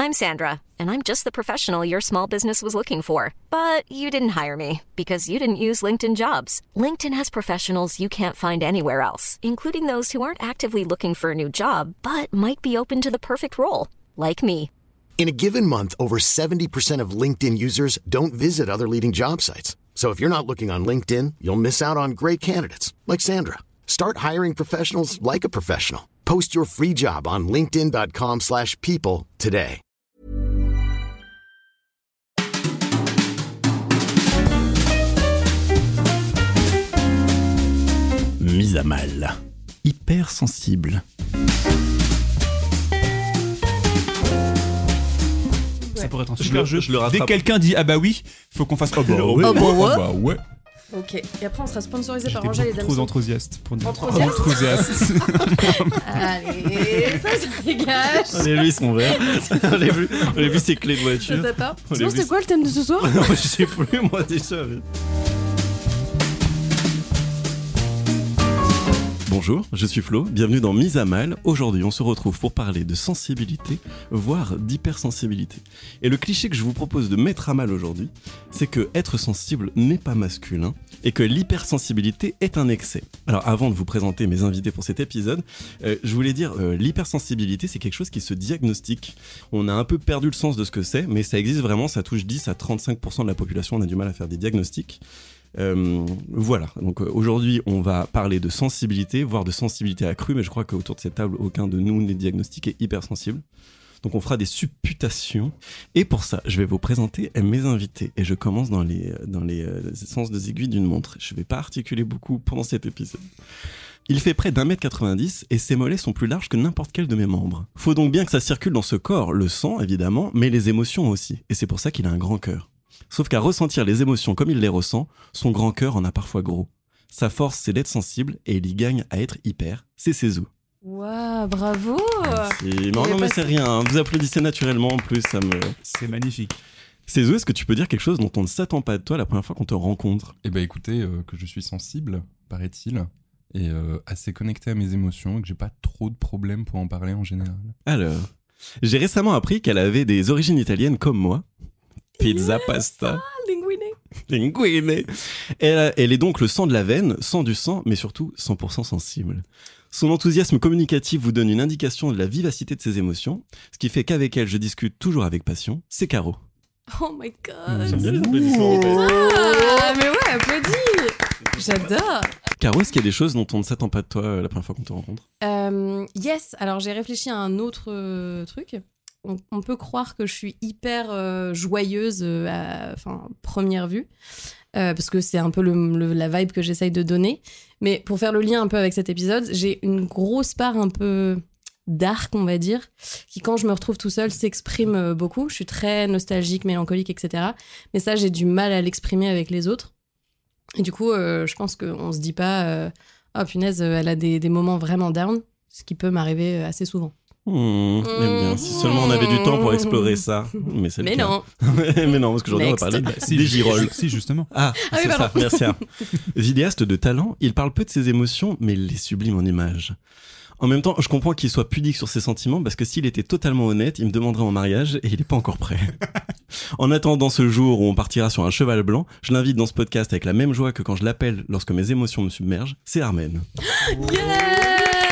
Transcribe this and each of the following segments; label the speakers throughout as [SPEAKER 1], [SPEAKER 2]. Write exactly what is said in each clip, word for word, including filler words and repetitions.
[SPEAKER 1] I'm Sandra, and I'm just the professional your small business was looking for. But you didn't hire me because you didn't use LinkedIn Jobs. LinkedIn has professionals you can't find anywhere else, including those who aren't actively looking for a new job, but might be open to the perfect role, like me.
[SPEAKER 2] In a given month, over seventy percent of LinkedIn users don't visit other leading job sites. So if you're not looking on LinkedIn, you'll miss out on great candidates like Sandra. Start hiring professionals like a professional. Post your free job on linkedin.com slash people today.
[SPEAKER 3] Mise à mal. Hypersensible.
[SPEAKER 4] Ça pourrait être un super
[SPEAKER 5] je,
[SPEAKER 4] jeu.
[SPEAKER 5] Je le
[SPEAKER 4] Dès que quelqu'un dit ah bah oui, faut qu'on fasse ah bah
[SPEAKER 5] ouais.
[SPEAKER 4] ouais.
[SPEAKER 6] Ah bah ouais.
[SPEAKER 4] Ah bah ouais.
[SPEAKER 6] Ok, et après on sera sponsorisé par
[SPEAKER 4] J'étais
[SPEAKER 6] Angèle et
[SPEAKER 4] beaucoup
[SPEAKER 6] Damso.
[SPEAKER 4] trop enthousiaste pour dire.
[SPEAKER 6] Enthousiaste
[SPEAKER 4] Enthousiaste.
[SPEAKER 6] Allez, ça se dégage.
[SPEAKER 5] On a vu son verre, on a vu, on a vu ses clés de voiture.
[SPEAKER 6] Ça part.
[SPEAKER 5] On
[SPEAKER 6] Sinon
[SPEAKER 5] a vu-
[SPEAKER 6] c'était quoi le thème de ce soir?
[SPEAKER 5] Non, je sais plus moi déjà. mais- Bonjour, je suis Flo, bienvenue dans Mise à mal. Aujourd'hui, on se retrouve pour parler de sensibilité, voire d'hypersensibilité. Et le cliché que je vous propose de mettre à mal aujourd'hui, c'est que être sensible n'est pas masculin et que l'hypersensibilité est un excès. Alors avant de vous présenter mes invités pour cet épisode, euh, je voulais dire, euh, l'hypersensibilité, c'est quelque chose qui se diagnostique. On a un peu perdu le sens de ce que c'est, mais ça existe vraiment, ça touche dix à trente-cinq pour cent de la population, on a du mal à faire des diagnostics. Euh, voilà, donc euh, aujourd'hui on va parler de sensibilité, voire de sensibilité accrue, mais je crois qu'autour de cette table, aucun de nous n'est diagnostiqué hypersensible. Donc on fera des supputations. Et pour ça, je vais vous présenter mes invités. Et je commence dans les, dans les euh, sens des aiguilles d'une montre. Je ne vais pas articuler beaucoup pendant cet épisode. Il fait près d'un mètre quatre-vingt-dix et ses mollets sont plus larges que n'importe quel de mes membres. Faut donc bien que ça circule dans ce corps, le sang évidemment, mais les émotions aussi. Et c'est pour ça qu'il a un grand cœur. Sauf qu'à ressentir les émotions comme il les ressent, son grand cœur en a parfois gros. Sa force, c'est d'être sensible et il y gagne à être hyper. C'est Cézou.
[SPEAKER 6] Waouh, bravo.
[SPEAKER 5] Et non, non, mais c'est rien. Hein. Vous applaudissez naturellement en plus, ça me.
[SPEAKER 4] C'est magnifique.
[SPEAKER 5] Cézou, est-ce que tu peux dire quelque chose dont on ne s'attend pas de toi la première fois qu'on te rencontre ?
[SPEAKER 7] Eh ben écoutez, euh, que je suis sensible, paraît-il, et euh, assez connecté à mes émotions, et que j'ai pas trop de problèmes pour en parler en général.
[SPEAKER 5] Alors, j'ai récemment appris qu'elle avait des origines italiennes comme moi. Pizza,
[SPEAKER 6] Yes,
[SPEAKER 5] pasta.
[SPEAKER 6] ah, linguine.
[SPEAKER 5] Linguine. Elle, elle est donc le sang de la veine, sang du sang, mais surtout cent pour cent sensible. Son enthousiasme communicatif vous donne une indication de la vivacité de ses émotions, ce qui fait qu'avec elle, je discute toujours avec passion. C'est Caro.
[SPEAKER 6] Oh my god.
[SPEAKER 5] J'aime bien les applaudissements, en fait.
[SPEAKER 6] Ah, mais ouais, applaudis. J'adore.
[SPEAKER 5] Caro, est-ce qu'il y a des choses dont on ne s'attend pas de toi euh, la première fois qu'on te rencontre ?
[SPEAKER 6] Euh, yes, alors j'ai réfléchi à un autre euh, truc. On, on peut croire que je suis hyper euh, joyeuse euh, à enfin, première vue, euh, parce que c'est un peu le, le, la vibe que j'essaye de donner. Mais pour faire le lien un peu avec cet épisode, j'ai une grosse part un peu dark, on va dire, qui quand je me retrouve tout seul s'exprime euh, beaucoup. Je suis très nostalgique, mélancolique, et cetera. Mais ça, j'ai du mal à l'exprimer avec les autres. Et du coup, euh, je pense qu'on se dit pas euh, « Oh punaise, elle a des, des moments vraiment down », ce qui peut m'arriver assez souvent.
[SPEAKER 5] Mmh, j'aime bien. Si seulement on avait du temps pour explorer ça. Mais, c'est le
[SPEAKER 6] Mais
[SPEAKER 5] cas.
[SPEAKER 6] non.
[SPEAKER 5] Mais non, parce qu'aujourd'hui on va
[SPEAKER 6] Next.
[SPEAKER 5] parler
[SPEAKER 4] Si,
[SPEAKER 5] des girolles.
[SPEAKER 4] Si, justement.
[SPEAKER 5] Ah,
[SPEAKER 6] Ah oui,
[SPEAKER 5] c'est ça,
[SPEAKER 6] pardon.
[SPEAKER 5] merci. hein. Vidéaste de talent, il parle peu de ses émotions, mais il les sublime en images. En même temps, je comprends qu'il soit pudique sur ses sentiments, parce que s'il était totalement honnête, il me demanderait en mariage, et il n'est pas encore prêt. En attendant ce jour où on partira sur un cheval blanc, je l'invite dans ce podcast avec la même joie que quand je l'appelle lorsque mes émotions me submergent, c'est Armen.
[SPEAKER 6] Yes.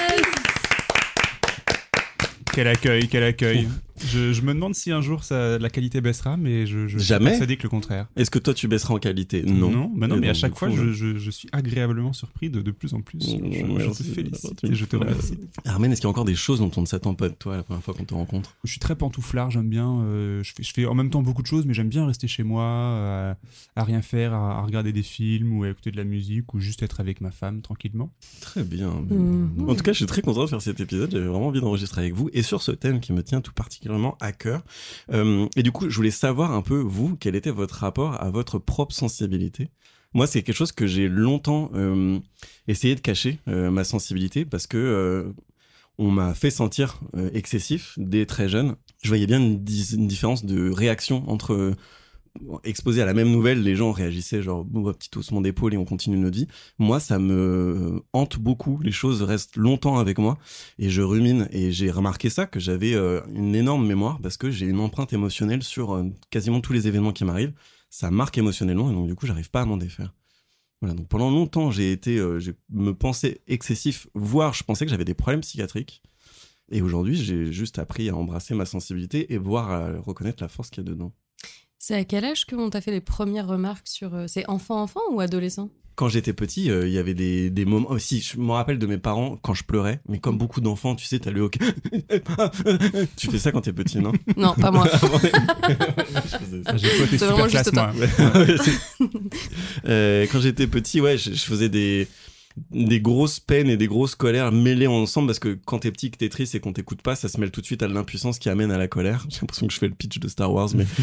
[SPEAKER 4] Quel accueil, quel accueil. Je, je me demande si un jour ça, la qualité baissera, mais je, je
[SPEAKER 5] Jamais.
[SPEAKER 4] suis persuadé que le contraire.
[SPEAKER 5] Est-ce que toi tu baisseras en qualité ? Non.
[SPEAKER 4] Non, bah non
[SPEAKER 5] Et
[SPEAKER 4] mais à
[SPEAKER 5] donc,
[SPEAKER 4] chaque
[SPEAKER 5] du
[SPEAKER 4] fois,
[SPEAKER 5] coup,
[SPEAKER 4] je, je, je suis agréablement surpris de, de plus en plus. Je,
[SPEAKER 5] Mmh,
[SPEAKER 4] je
[SPEAKER 5] merci.
[SPEAKER 4] te félicite
[SPEAKER 5] Tu me
[SPEAKER 4] et je te
[SPEAKER 5] fais
[SPEAKER 4] remercie.
[SPEAKER 5] Armen, est-ce qu'il y a encore des choses dont on ne s'attend pas de toi la première fois qu'on te rencontre ?
[SPEAKER 4] Je suis très pantouflard, j'aime bien. Euh, je, fais, je fais en même temps beaucoup de choses, mais j'aime bien rester chez moi, euh, à rien faire, à, à regarder des films ou à écouter de la musique ou juste être avec ma femme tranquillement.
[SPEAKER 5] Très bien.
[SPEAKER 6] Mmh.
[SPEAKER 5] En tout cas, je suis très content de faire cet épisode. J'avais vraiment envie d'enregistrer avec vous et sur ce thème qui me tient tout particulièrement à cœur. Euh, et du coup, je voulais savoir un peu, vous, quel était votre rapport à votre propre sensibilité. Moi, c'est quelque chose que j'ai longtemps euh, essayé de cacher, euh, ma sensibilité, parce que euh, on m'a fait sentir euh, excessif dès très jeune. Je voyais bien une, di- une différence de réaction entre exposé à la même nouvelle, les gens réagissaient genre bon, petit haussement d'épaule et on continue notre vie. Moi, ça me hante beaucoup. Les choses restent longtemps avec moi et je rumine. Et j'ai remarqué ça, que j'avais euh, une énorme mémoire parce que j'ai une empreinte émotionnelle sur euh, quasiment tous les événements qui m'arrivent. Ça marque émotionnellement et donc du coup, j'arrive pas à m'en défaire. Voilà, donc pendant longtemps, j'ai été, euh, je me pensais excessif, voire je pensais que j'avais des problèmes psychiatriques. Et aujourd'hui, j'ai juste appris à embrasser ma sensibilité et voir, à reconnaître la force qu'il y a dedans.
[SPEAKER 6] C'est à quel âge qu'on t'a fait les premières remarques sur... Euh, c'est enfant-enfant ou adolescent ?
[SPEAKER 5] Quand j'étais petit, il euh, y avait des, des moments... Oh, si, je me rappelle de mes parents quand je pleurais, mais comme beaucoup d'enfants, tu sais, t'as le hockey. Tu fais ça quand t'es petit, non ?
[SPEAKER 6] Non, pas moi.
[SPEAKER 4] Ah, j'ai pas été
[SPEAKER 6] C'est
[SPEAKER 4] super
[SPEAKER 6] vraiment
[SPEAKER 4] classe,
[SPEAKER 6] juste
[SPEAKER 4] moi.
[SPEAKER 5] Ouais, euh, quand j'étais petit, ouais, je, je faisais des... des grosses peines et des grosses colères mêlées ensemble parce que quand t'es petit, que t'es triste et qu'on t'écoute pas, ça se mêle tout de suite à l'impuissance qui amène à la colère. J'ai l'impression que je fais le pitch de Star Wars, mais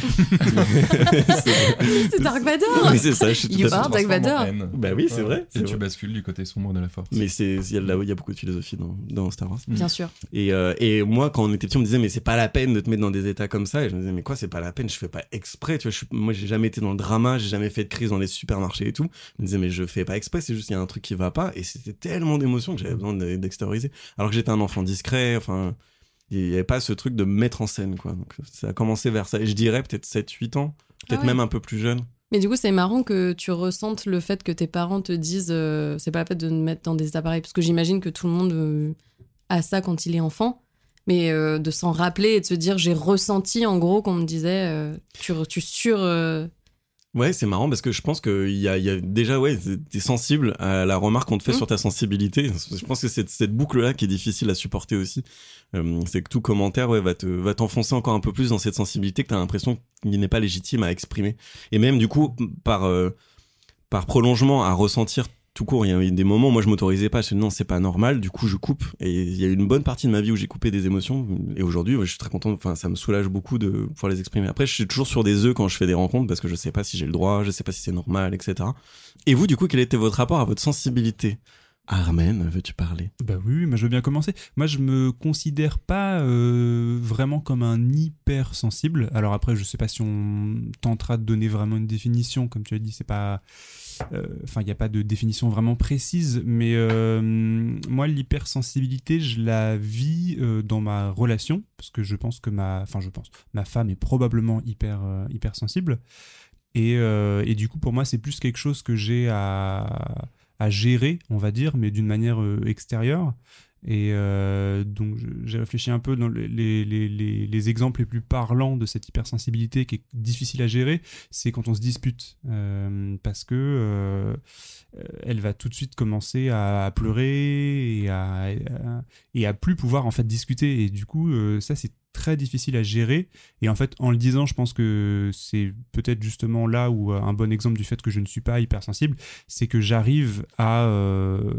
[SPEAKER 6] C'est Dark Vador.
[SPEAKER 5] oui, c'est ça. Je suis tout
[SPEAKER 6] You
[SPEAKER 5] à fait
[SPEAKER 6] are Dark Vador.
[SPEAKER 5] Bah oui, c'est vrai.
[SPEAKER 7] Et
[SPEAKER 5] c'est
[SPEAKER 7] tu
[SPEAKER 5] vrai.
[SPEAKER 7] bascules du côté sombre de la force.
[SPEAKER 5] Mais c'est il y a de la- il y a beaucoup de philosophie dans, dans Star Wars.
[SPEAKER 6] Bien sûr.
[SPEAKER 5] Et, euh, et moi, quand on était petit, on me disait mais c'est pas la peine de te mettre dans des états comme ça. Et je me disais mais quoi, c'est pas la peine. Je fais pas exprès. Tu vois, je suis- moi j'ai jamais été dans le drama, j'ai jamais fait de crise dans les supermarchés et tout. Je me disais mais je fais pas exprès. C'est juste il y a un truc qui va pas. Et c'était tellement d'émotions que j'avais besoin de- d'extérioriser. Alors que j'étais un enfant discret. Enfin, il y avait pas ce truc de me mettre en scène quoi. Donc ça a commencé vers ça. Et je dirais peut-être sept huit ans, peut-être
[SPEAKER 6] Ah ouais.
[SPEAKER 5] même un peu plus jeune.
[SPEAKER 6] Mais du coup, c'est marrant que tu ressentes le fait que tes parents te disent euh, c'est pas la peine de me mettre dans des appareils. Parce que j'imagine que tout le monde euh, a ça quand il est enfant. Mais euh, de s'en rappeler et de se dire j'ai ressenti en gros qu'on me disait euh, tu, tu sur. euh,
[SPEAKER 5] Ouais, c'est marrant parce que je pense qu'il y a, il y a déjà, ouais, t'es sensible à la remarque qu'on te fait
[SPEAKER 6] Mmh.
[SPEAKER 5] sur ta sensibilité. Je pense que c'est cette boucle-là qui est difficile à supporter aussi. Euh, c'est que tout commentaire, ouais, va te, va t'enfoncer encore un peu plus dans cette sensibilité que t'as l'impression qu'il n'est pas légitime à exprimer. Et même, du coup, par, euh, par prolongement, à ressentir tout court. Il y a eu des moments où moi je m'autorisais pas, je me disais non, c'est pas normal, du coup je coupe. Et il y a eu une bonne partie de ma vie où j'ai coupé des émotions. Et aujourd'hui, ouais, je suis très content, enfin ça me soulage beaucoup de pouvoir les exprimer. Après, je suis toujours sur des œufs quand je fais des rencontres parce que je sais pas si j'ai le droit, je sais pas si c'est normal, et cetera. Et vous, du coup, quel était votre rapport à votre sensibilité ? Armen, veux-tu parler ?
[SPEAKER 4] Bah oui, mais je veux bien commencer. Moi, je me considère pas euh, vraiment comme un hypersensible. Alors après, je sais pas si on tentera de donner vraiment une définition, comme tu as dit, c'est pas... Enfin, euh, il n'y a pas de définition vraiment précise, mais euh, moi, l'hypersensibilité, je la vis euh, dans ma relation, parce que je pense que ma... Enfin, je pense, ma femme est probablement hyper, euh, hypersensible. Et, euh, et du coup, pour moi, c'est plus quelque chose que j'ai à... à gérer, on va dire, mais d'une manière euh, extérieure. Et euh, donc, je, j'ai réfléchi un peu dans les, les, les, les exemples les plus parlants de cette hypersensibilité qui est difficile à gérer, c'est quand on se dispute. Euh, parce que euh, elle va tout de suite commencer à, à pleurer et à, à, et à plus pouvoir en fait discuter. Et du coup, euh, ça, c'est très difficile à gérer. Et en fait, en le disant, je pense que c'est peut-être justement là où un bon exemple du fait que je ne suis pas hypersensible, c'est que j'arrive à... Euh,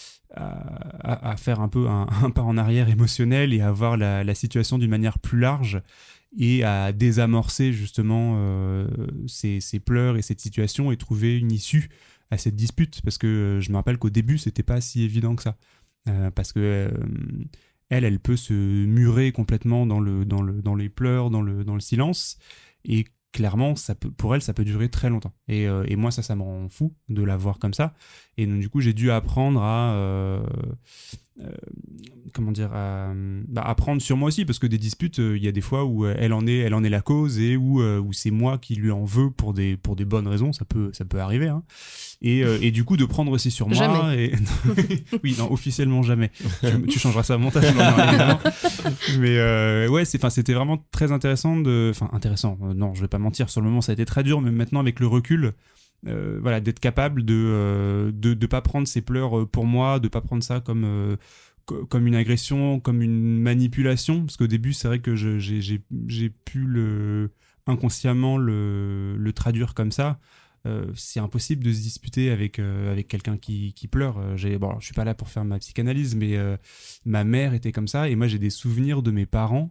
[SPEAKER 4] À, à faire un peu un, un pas en arrière émotionnel et à voir la, la situation d'une manière plus large et à désamorcer justement euh, ces, ces pleurs et cette situation et trouver une issue à cette dispute, parce que je me rappelle qu'au début c'était pas si évident que ça, euh, parce que euh, elle, elle peut se murer complètement dans, le, dans, le, dans les pleurs, dans le, dans le silence, et clairement, ça peut, pour elle, ça peut durer très longtemps. Et, euh, et moi, ça, ça me rend fou de la voir comme ça. Et donc, du coup, j'ai dû apprendre à... Euh, euh, comment dire à, bah, apprendre sur moi aussi, parce que des disputes, il euh, y a des fois où elle en est, elle en est la cause et où, euh, où c'est moi qui lui en veux pour des, pour des bonnes raisons. Ça peut, ça peut arriver. Hein. Et, euh, et du coup, de prendre aussi sur moi...
[SPEAKER 6] Jamais.
[SPEAKER 4] Et... oui, non, officiellement jamais. tu, tu changeras ça au montage, non, non, évidemment. Mais euh, ouais, c'est, c'était vraiment très intéressant de... Enfin, intéressant, euh, non, je vais pas mentir, sur le moment, ça a été très dur, mais maintenant, avec le recul... Euh, voilà, d'être capable de euh, de de pas prendre ses pleurs pour moi, de pas prendre ça comme euh, co- comme une agression, comme une manipulation, parce qu'au début c'est vrai que je, j'ai j'ai j'ai pu le inconsciemment le le traduire comme ça. Euh, c'est impossible de se disputer avec euh, avec quelqu'un qui qui pleure. J'ai bon, alors, je suis pas là pour faire ma psychanalyse, mais euh, ma mère était comme ça et moi j'ai des souvenirs de mes parents.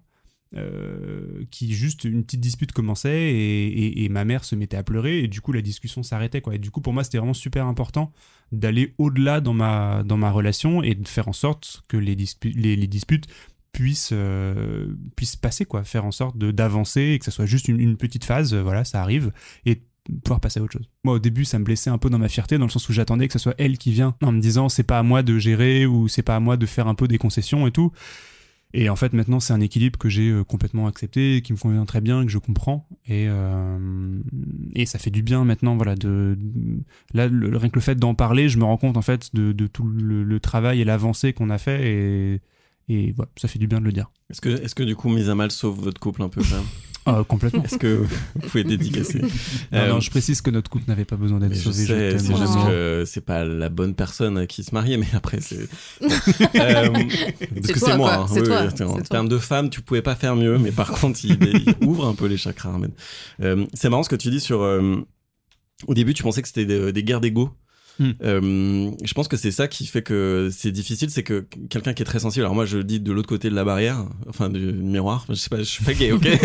[SPEAKER 4] Euh, qui juste une petite dispute commençait et, et, et ma mère se mettait à pleurer et du coup la discussion s'arrêtait quoi. Et du coup pour moi c'était vraiment super important d'aller au-delà dans ma, dans ma relation et de faire en sorte que les, dispu- les, les disputes puisse, euh, puisse passer, quoi. Faire en sorte de, d'avancer et que ça soit juste une, une petite phase, euh, voilà, ça arrive, et pouvoir passer à autre chose. Moi, au début, ça me blessait un peu dans ma fierté, dans le sens où j'attendais que ce soit elle qui vient, en me disant c'est pas à moi de gérer ou c'est pas à moi de faire un peu des concessions et tout. Et en fait, maintenant, c'est un équilibre que j'ai euh, complètement accepté, qui me convient très bien, que je comprends. Et, euh, et ça fait du bien maintenant, voilà. De, de, là, le, rien que le fait d'en parler, je me rends compte, en fait, de, de tout le, le travail et l'avancée qu'on a fait. Et, et voilà, ça fait du bien de le dire.
[SPEAKER 5] Est-ce que, est-ce que du coup, Mise à Mal sauve votre couple un peu quand même?
[SPEAKER 4] Euh, complètement.
[SPEAKER 5] Est-ce que vous pouvez dédicacer?
[SPEAKER 4] non,
[SPEAKER 5] euh,
[SPEAKER 4] non, je précise que notre couple n'avait pas besoin d'être
[SPEAKER 5] mais
[SPEAKER 4] sauvé.
[SPEAKER 5] Je sais,
[SPEAKER 4] je
[SPEAKER 5] c'est
[SPEAKER 4] t'aime,
[SPEAKER 5] juste
[SPEAKER 4] vraiment.
[SPEAKER 5] que c'est pas la bonne personne à qui se marier, mais après c'est. euh, parce que
[SPEAKER 6] toi,
[SPEAKER 5] c'est moi.
[SPEAKER 6] quoi.
[SPEAKER 5] Hein.
[SPEAKER 6] C'est
[SPEAKER 5] Oui,
[SPEAKER 6] toi.
[SPEAKER 5] oui,
[SPEAKER 6] C'est
[SPEAKER 5] en
[SPEAKER 6] toi.
[SPEAKER 5] termes de femme, tu pouvais pas faire mieux, mais par contre, il, il ouvre un peu les chakras. Ahmed. Euh, c'est marrant ce que tu dis sur. Euh, au début, tu pensais que c'était des, des guerres d'ego.
[SPEAKER 4] Hmm.
[SPEAKER 5] Euh, je pense que c'est ça qui fait que c'est difficile, c'est que quelqu'un qui est très sensible, alors moi je le dis de l'autre côté de la barrière, enfin du miroir, je sais pas, je suis pas gay, ok.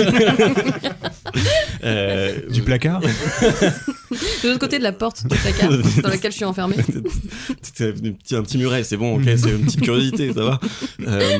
[SPEAKER 5] euh,
[SPEAKER 4] Du placard.
[SPEAKER 6] De l'autre côté de la porte du placard dans laquelle je suis enfermée.
[SPEAKER 5] C'est un petit, un petit muret, c'est bon, ok, c'est une petite curiosité, ça va. Euh,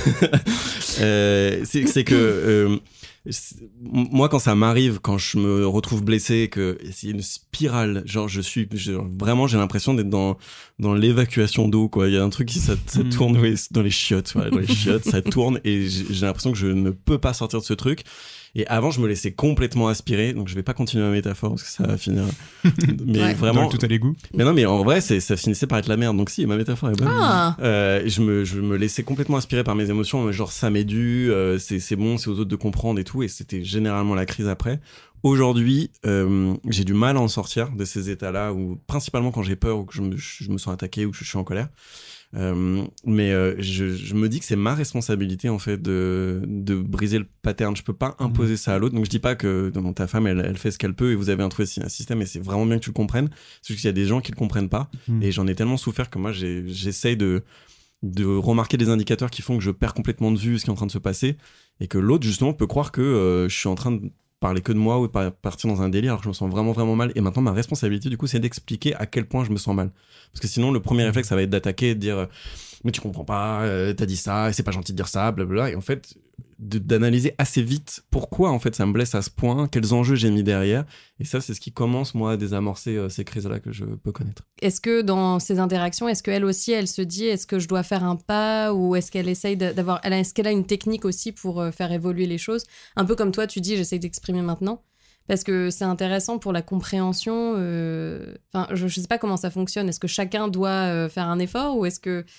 [SPEAKER 5] euh, c'est, c'est que euh, c'est, moi, quand ça m'arrive, quand je me retrouve blessé, que c'est une spirale, genre je suis, je, vraiment, j'ai l'impression d'être dans dans l'évacuation d'eau, quoi. Il y a un truc qui ça, ça tourne oui, dans les chiottes, voilà, dans les chiottes, ça tourne et j'ai, j'ai l'impression que je ne peux pas sortir de ce truc. Et avant, je me laissais complètement aspirer, donc je vais pas continuer ma métaphore parce que ça va finir. Mais
[SPEAKER 6] Ouais.
[SPEAKER 5] vraiment.
[SPEAKER 4] Dans le tout à l'égout.
[SPEAKER 5] Mais non, mais en vrai, c'est, ça finissait par être la merde. Donc si, ma métaphore est bonne.
[SPEAKER 6] Ah.
[SPEAKER 5] Euh, je me, je me laissais complètement aspirer par mes émotions. Genre, ça m'est dû, euh, c'est, c'est bon, c'est aux autres de comprendre et tout. Et c'était généralement la crise après. Aujourd'hui, euh, j'ai du mal à en sortir de ces états-là, où principalement quand j'ai peur ou que je me, je me sens attaqué ou que je suis en colère. Euh, mais euh, je, je me dis que c'est ma responsabilité en fait de, de briser le pattern. Je peux pas imposer ça à l'autre. Donc je dis pas que non, ta femme elle, elle fait ce qu'elle peut et vous avez trouvé un système et c'est vraiment bien que tu le comprennes. C'est juste qu'il y a des gens qui le comprennent pas
[SPEAKER 4] Mmh.
[SPEAKER 5] et j'en ai tellement souffert que moi j'ai, j'essaye de de remarquer des indicateurs qui font que je perds complètement de vue ce qui est en train de se passer et que l'autre justement peut croire que euh, je suis en train de parler que de moi ou de partir dans un délire alors que je me sens vraiment vraiment mal. Et maintenant ma responsabilité du coup c'est d'expliquer à quel point je me sens mal, parce que sinon le premier réflexe ça va être d'attaquer, de dire euh, mais tu comprends pas, euh, t'as dit ça et c'est pas gentil de dire ça, blablabla. Et en fait de, d'analyser assez vite pourquoi en fait ça me blesse à ce point, quels enjeux j'ai mis derrière, et ça c'est ce qui commence moi à désamorcer euh, ces crises là que je peux connaître.
[SPEAKER 6] Est-ce que dans ces interactions, est-ce qu'elle aussi, elle se dit est-ce que je dois faire un pas, ou est-ce qu'elle essaye d'avoir, est-ce qu'elle a une technique aussi pour faire évoluer les choses, un peu comme toi tu dis j'essaye d'exprimer maintenant, parce que c'est intéressant pour la compréhension. euh... Enfin, je, je sais pas comment ça fonctionne. Est-ce que chacun doit euh, faire un effort, ou est-ce que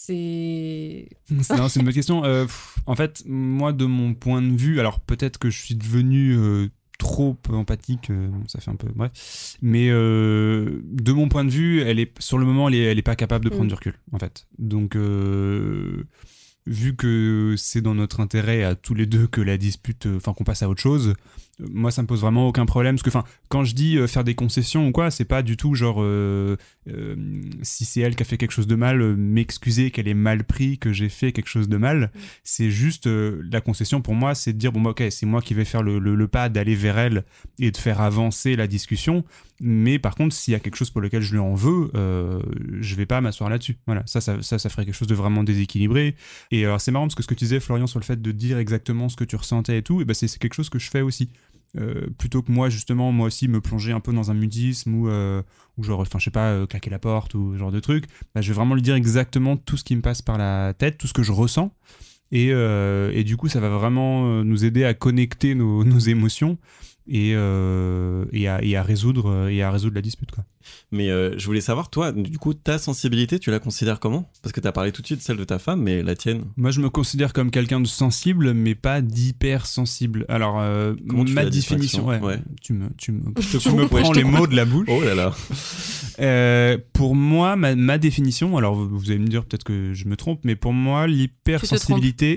[SPEAKER 6] c'est...
[SPEAKER 4] C'est, non, c'est une bonne question. Euh, pff, en fait, moi, de mon point de vue, alors peut-être que je suis devenu euh, trop empathique, euh, ça fait un peu... Bref. Mais euh, de mon point de vue, elle est, sur le moment, elle est, elle est pas capable de prendre
[SPEAKER 6] Mm.
[SPEAKER 4] du recul, en fait. Donc, euh, vu que c'est dans notre intérêt à tous les deux que la dispute, enfin qu'on passe à autre chose, euh, moi ça me pose vraiment aucun problème, parce que enfin quand je dis euh, faire des concessions ou quoi, c'est pas du tout genre euh, euh, si c'est elle qui a fait quelque chose de mal, euh, m'excuser qu'elle ait mal pris que j'ai fait quelque chose de mal.
[SPEAKER 6] Mm.
[SPEAKER 4] C'est juste euh, la concession pour moi, c'est de dire bon bah, ok, c'est moi qui vais faire le, le, le pas d'aller vers elle et de faire avancer la discussion. Mais par contre, s'il y a quelque chose pour lequel je lui en veux, euh, je vais pas m'asseoir là-dessus. Voilà, ça, ça, ça, ça ferait quelque chose de vraiment déséquilibré. Et alors, c'est marrant parce que ce que tu disais, Florian, sur le fait de dire exactement ce que tu ressentais et tout, et ben c'est, c'est quelque chose que je fais aussi. Euh, plutôt que moi, justement, moi aussi, me plonger un peu dans un mutisme ou, euh, ou genre, enfin, je sais pas, euh, claquer la porte ou ce genre de truc, bah, je vais vraiment lui dire exactement tout ce qui me passe par la tête, tout ce que je ressens. Et, euh, et du coup, ça va vraiment nous aider à connecter nos, nos émotions. Et, euh, et, à, et, à résoudre, et à résoudre la dispute, quoi.
[SPEAKER 5] Mais euh, je voulais savoir, toi, du coup, ta sensibilité, tu la considères comment? Parce que t'as parlé tout de suite de celle de ta femme, mais la tienne?
[SPEAKER 4] Moi, je me considère comme quelqu'un de sensible, mais pas d'hypersensible. Alors, euh,
[SPEAKER 5] Comment tu
[SPEAKER 4] ma
[SPEAKER 5] fais la
[SPEAKER 4] définition, ouais,
[SPEAKER 5] ouais.
[SPEAKER 4] tu me, tu me,
[SPEAKER 5] Je te
[SPEAKER 4] tu me
[SPEAKER 5] coupe, ouais,
[SPEAKER 4] prends
[SPEAKER 5] je te
[SPEAKER 4] les
[SPEAKER 5] coupe.
[SPEAKER 4] mots de la bouche.
[SPEAKER 5] Oh là là.
[SPEAKER 4] Euh, pour moi, ma, ma définition, alors vous, vous allez me dire peut-être que je me trompe, mais pour moi, l'hypersensibilité...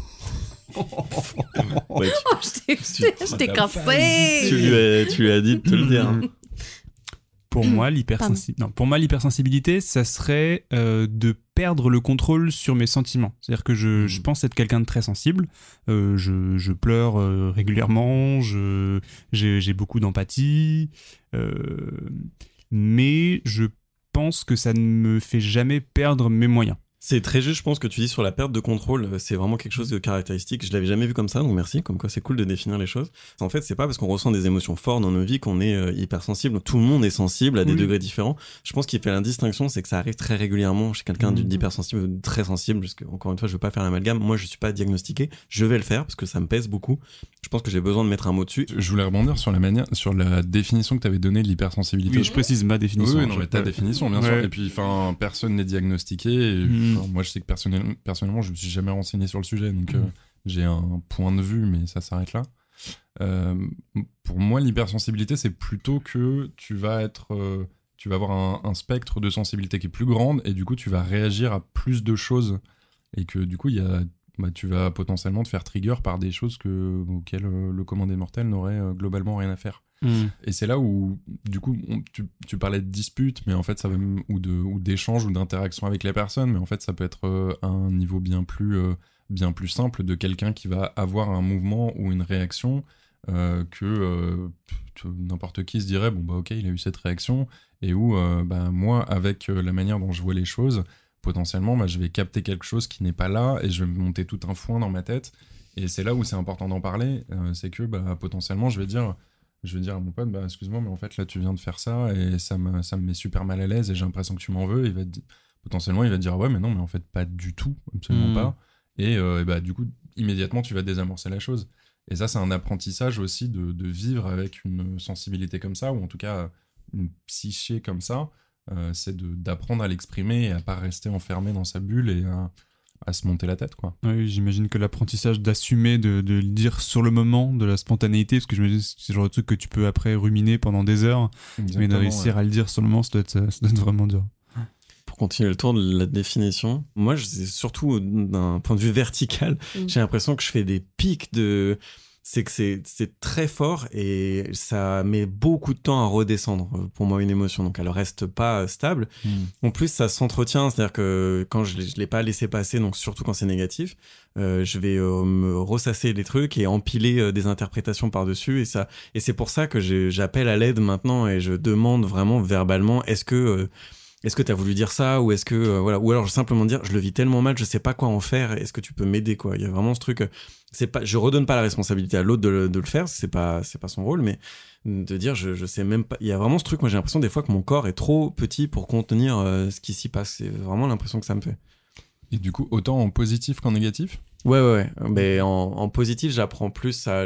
[SPEAKER 5] Ouais, tu,
[SPEAKER 6] Oh, je t'ai, je t'ai- je t'ai cassé.
[SPEAKER 5] tu lui as, tu lui as dit de te le dire. hein.
[SPEAKER 4] Pour moi, l'hypersensi- non, pour moi, l'hypersensibilité, ça serait euh, de perdre le contrôle sur mes sentiments. C'est-à-dire que je, je pense être quelqu'un de très sensible. Euh, je, je pleure euh, régulièrement, je, j'ai, j'ai beaucoup d'empathie, euh, mais je pense que ça ne me fait jamais perdre mes moyens.
[SPEAKER 5] C'est très juste, je pense, que tu dis sur la perte de contrôle. C'est vraiment quelque chose de caractéristique. Je l'avais jamais vu comme ça, donc merci. Comme quoi, c'est cool de définir les choses. En fait, c'est pas parce qu'on ressent des émotions fortes dans nos vies qu'on est euh, hypersensible. Tout le monde est sensible à des
[SPEAKER 4] oui.
[SPEAKER 5] degrés différents. Je pense qu'il fait la distinction, c'est que ça arrive très régulièrement chez quelqu'un mmh. d'hypersensible ou de très sensible. Parce que, encore une fois, je veux pas faire l'amalgame. Moi, je suis pas diagnostiqué. Je vais le faire parce que ça me pèse beaucoup. Je pense que j'ai besoin de mettre un mot dessus.
[SPEAKER 7] Je voulais rebondir sur la manière, sur la définition que tu avais donnée de l'hypersensibilité.
[SPEAKER 4] Oui, je précise ma définition.
[SPEAKER 7] Oui, oui non, mais ta ouais. définition, bien ouais. sûr. Et puis, enfin, personne n'est diagnostiqué. Et, mmh. moi, je sais que personnellement, personnellement, je me suis jamais renseigné sur le sujet, donc mmh. euh, j'ai un point de vue, mais ça s'arrête là. Euh, pour moi, l'hypersensibilité, c'est plutôt que tu vas être, euh, tu vas avoir un, un spectre de sensibilité qui est plus grande, et du coup, tu vas réagir à plus de choses, et que du coup, il y a Bah, tu vas potentiellement te faire trigger par des choses que, auxquelles euh, le commun des mortels n'aurait euh, globalement rien à faire. Mmh. Et c'est là où, du coup, on, tu, tu parlais de dispute, mais en fait, ça va, ou, de, ou d'échange ou d'interaction avec les personnes, mais en fait, ça peut être euh, un niveau bien plus, euh, bien plus simple de quelqu'un qui va avoir un mouvement ou une réaction euh, que euh, tu, n'importe qui se dirait, bon, bah, ok, il a eu cette réaction, et où, euh, bah, moi, avec euh, la manière dont je vois les choses, potentiellement, bah, je vais capter quelque chose qui n'est pas là et je vais me monter tout un foin dans ma tête. Et c'est là où c'est important d'en parler. Euh, c'est que bah, potentiellement, je vais dire, je vais dire à mon pote, bah, excuse-moi, mais en fait, là, tu viens de faire ça et ça me, ça me met super mal à l'aise et j'ai l'impression que tu m'en veux. Et il va di- potentiellement, il va te dire, ah ouais, mais non, mais en fait, pas du tout, absolument mmh. pas. Et, euh, et bah, du coup, immédiatement, tu vas désamorcer la chose. Et ça, c'est un apprentissage aussi de, de vivre avec une sensibilité comme ça, ou en tout cas, une psyché comme ça. Euh, c'est de, d'apprendre à l'exprimer et à pas rester enfermé dans sa bulle et à, à se monter la tête, quoi.
[SPEAKER 4] Oui, j'imagine que l'apprentissage d'assumer, de, de le dire sur le moment, de la spontanéité, parce que je me dis que c'est le genre de truc que tu peux après ruminer pendant des heures, exactement, mais de réussir ouais. à le dire sur le moment, ça doit être, ça doit être vraiment dur.
[SPEAKER 5] Pour continuer le tour de la définition, moi, je, surtout d'un point de vue vertical, mmh. j'ai l'impression que je fais des pics de... c'est que c'est, c'est très fort et ça met beaucoup de temps à redescendre pour moi une émotion, donc elle reste pas stable. Mmh. En plus ça s'entretient, c'est-à-dire que quand je, je l'ai pas laissé passer, donc surtout quand c'est négatif, euh, je vais euh, me ressasser les trucs et empiler euh, des interprétations par-dessus et ça, et c'est pour ça que j'ai, j'appelle à l'aide maintenant et je demande vraiment verbalement, est-ce que euh, est-ce que t'as voulu dire ça ou est-ce que euh, voilà, ou alors simplement dire je le vis tellement mal, je sais pas quoi en faire, est-ce que tu peux m'aider, quoi. Il y a vraiment ce truc, c'est pas, je redonne pas la responsabilité à l'autre de, de le faire, c'est pas c'est pas son rôle, mais de dire je je sais même pas, il y a vraiment ce truc, moi j'ai l'impression des fois que mon corps est trop petit pour contenir euh, ce qui s'y passe, c'est vraiment l'impression que ça me fait.
[SPEAKER 7] Et du coup autant en positif qu'en négatif?
[SPEAKER 5] Ouais ouais, ouais. Mais en, en positif j'apprends plus à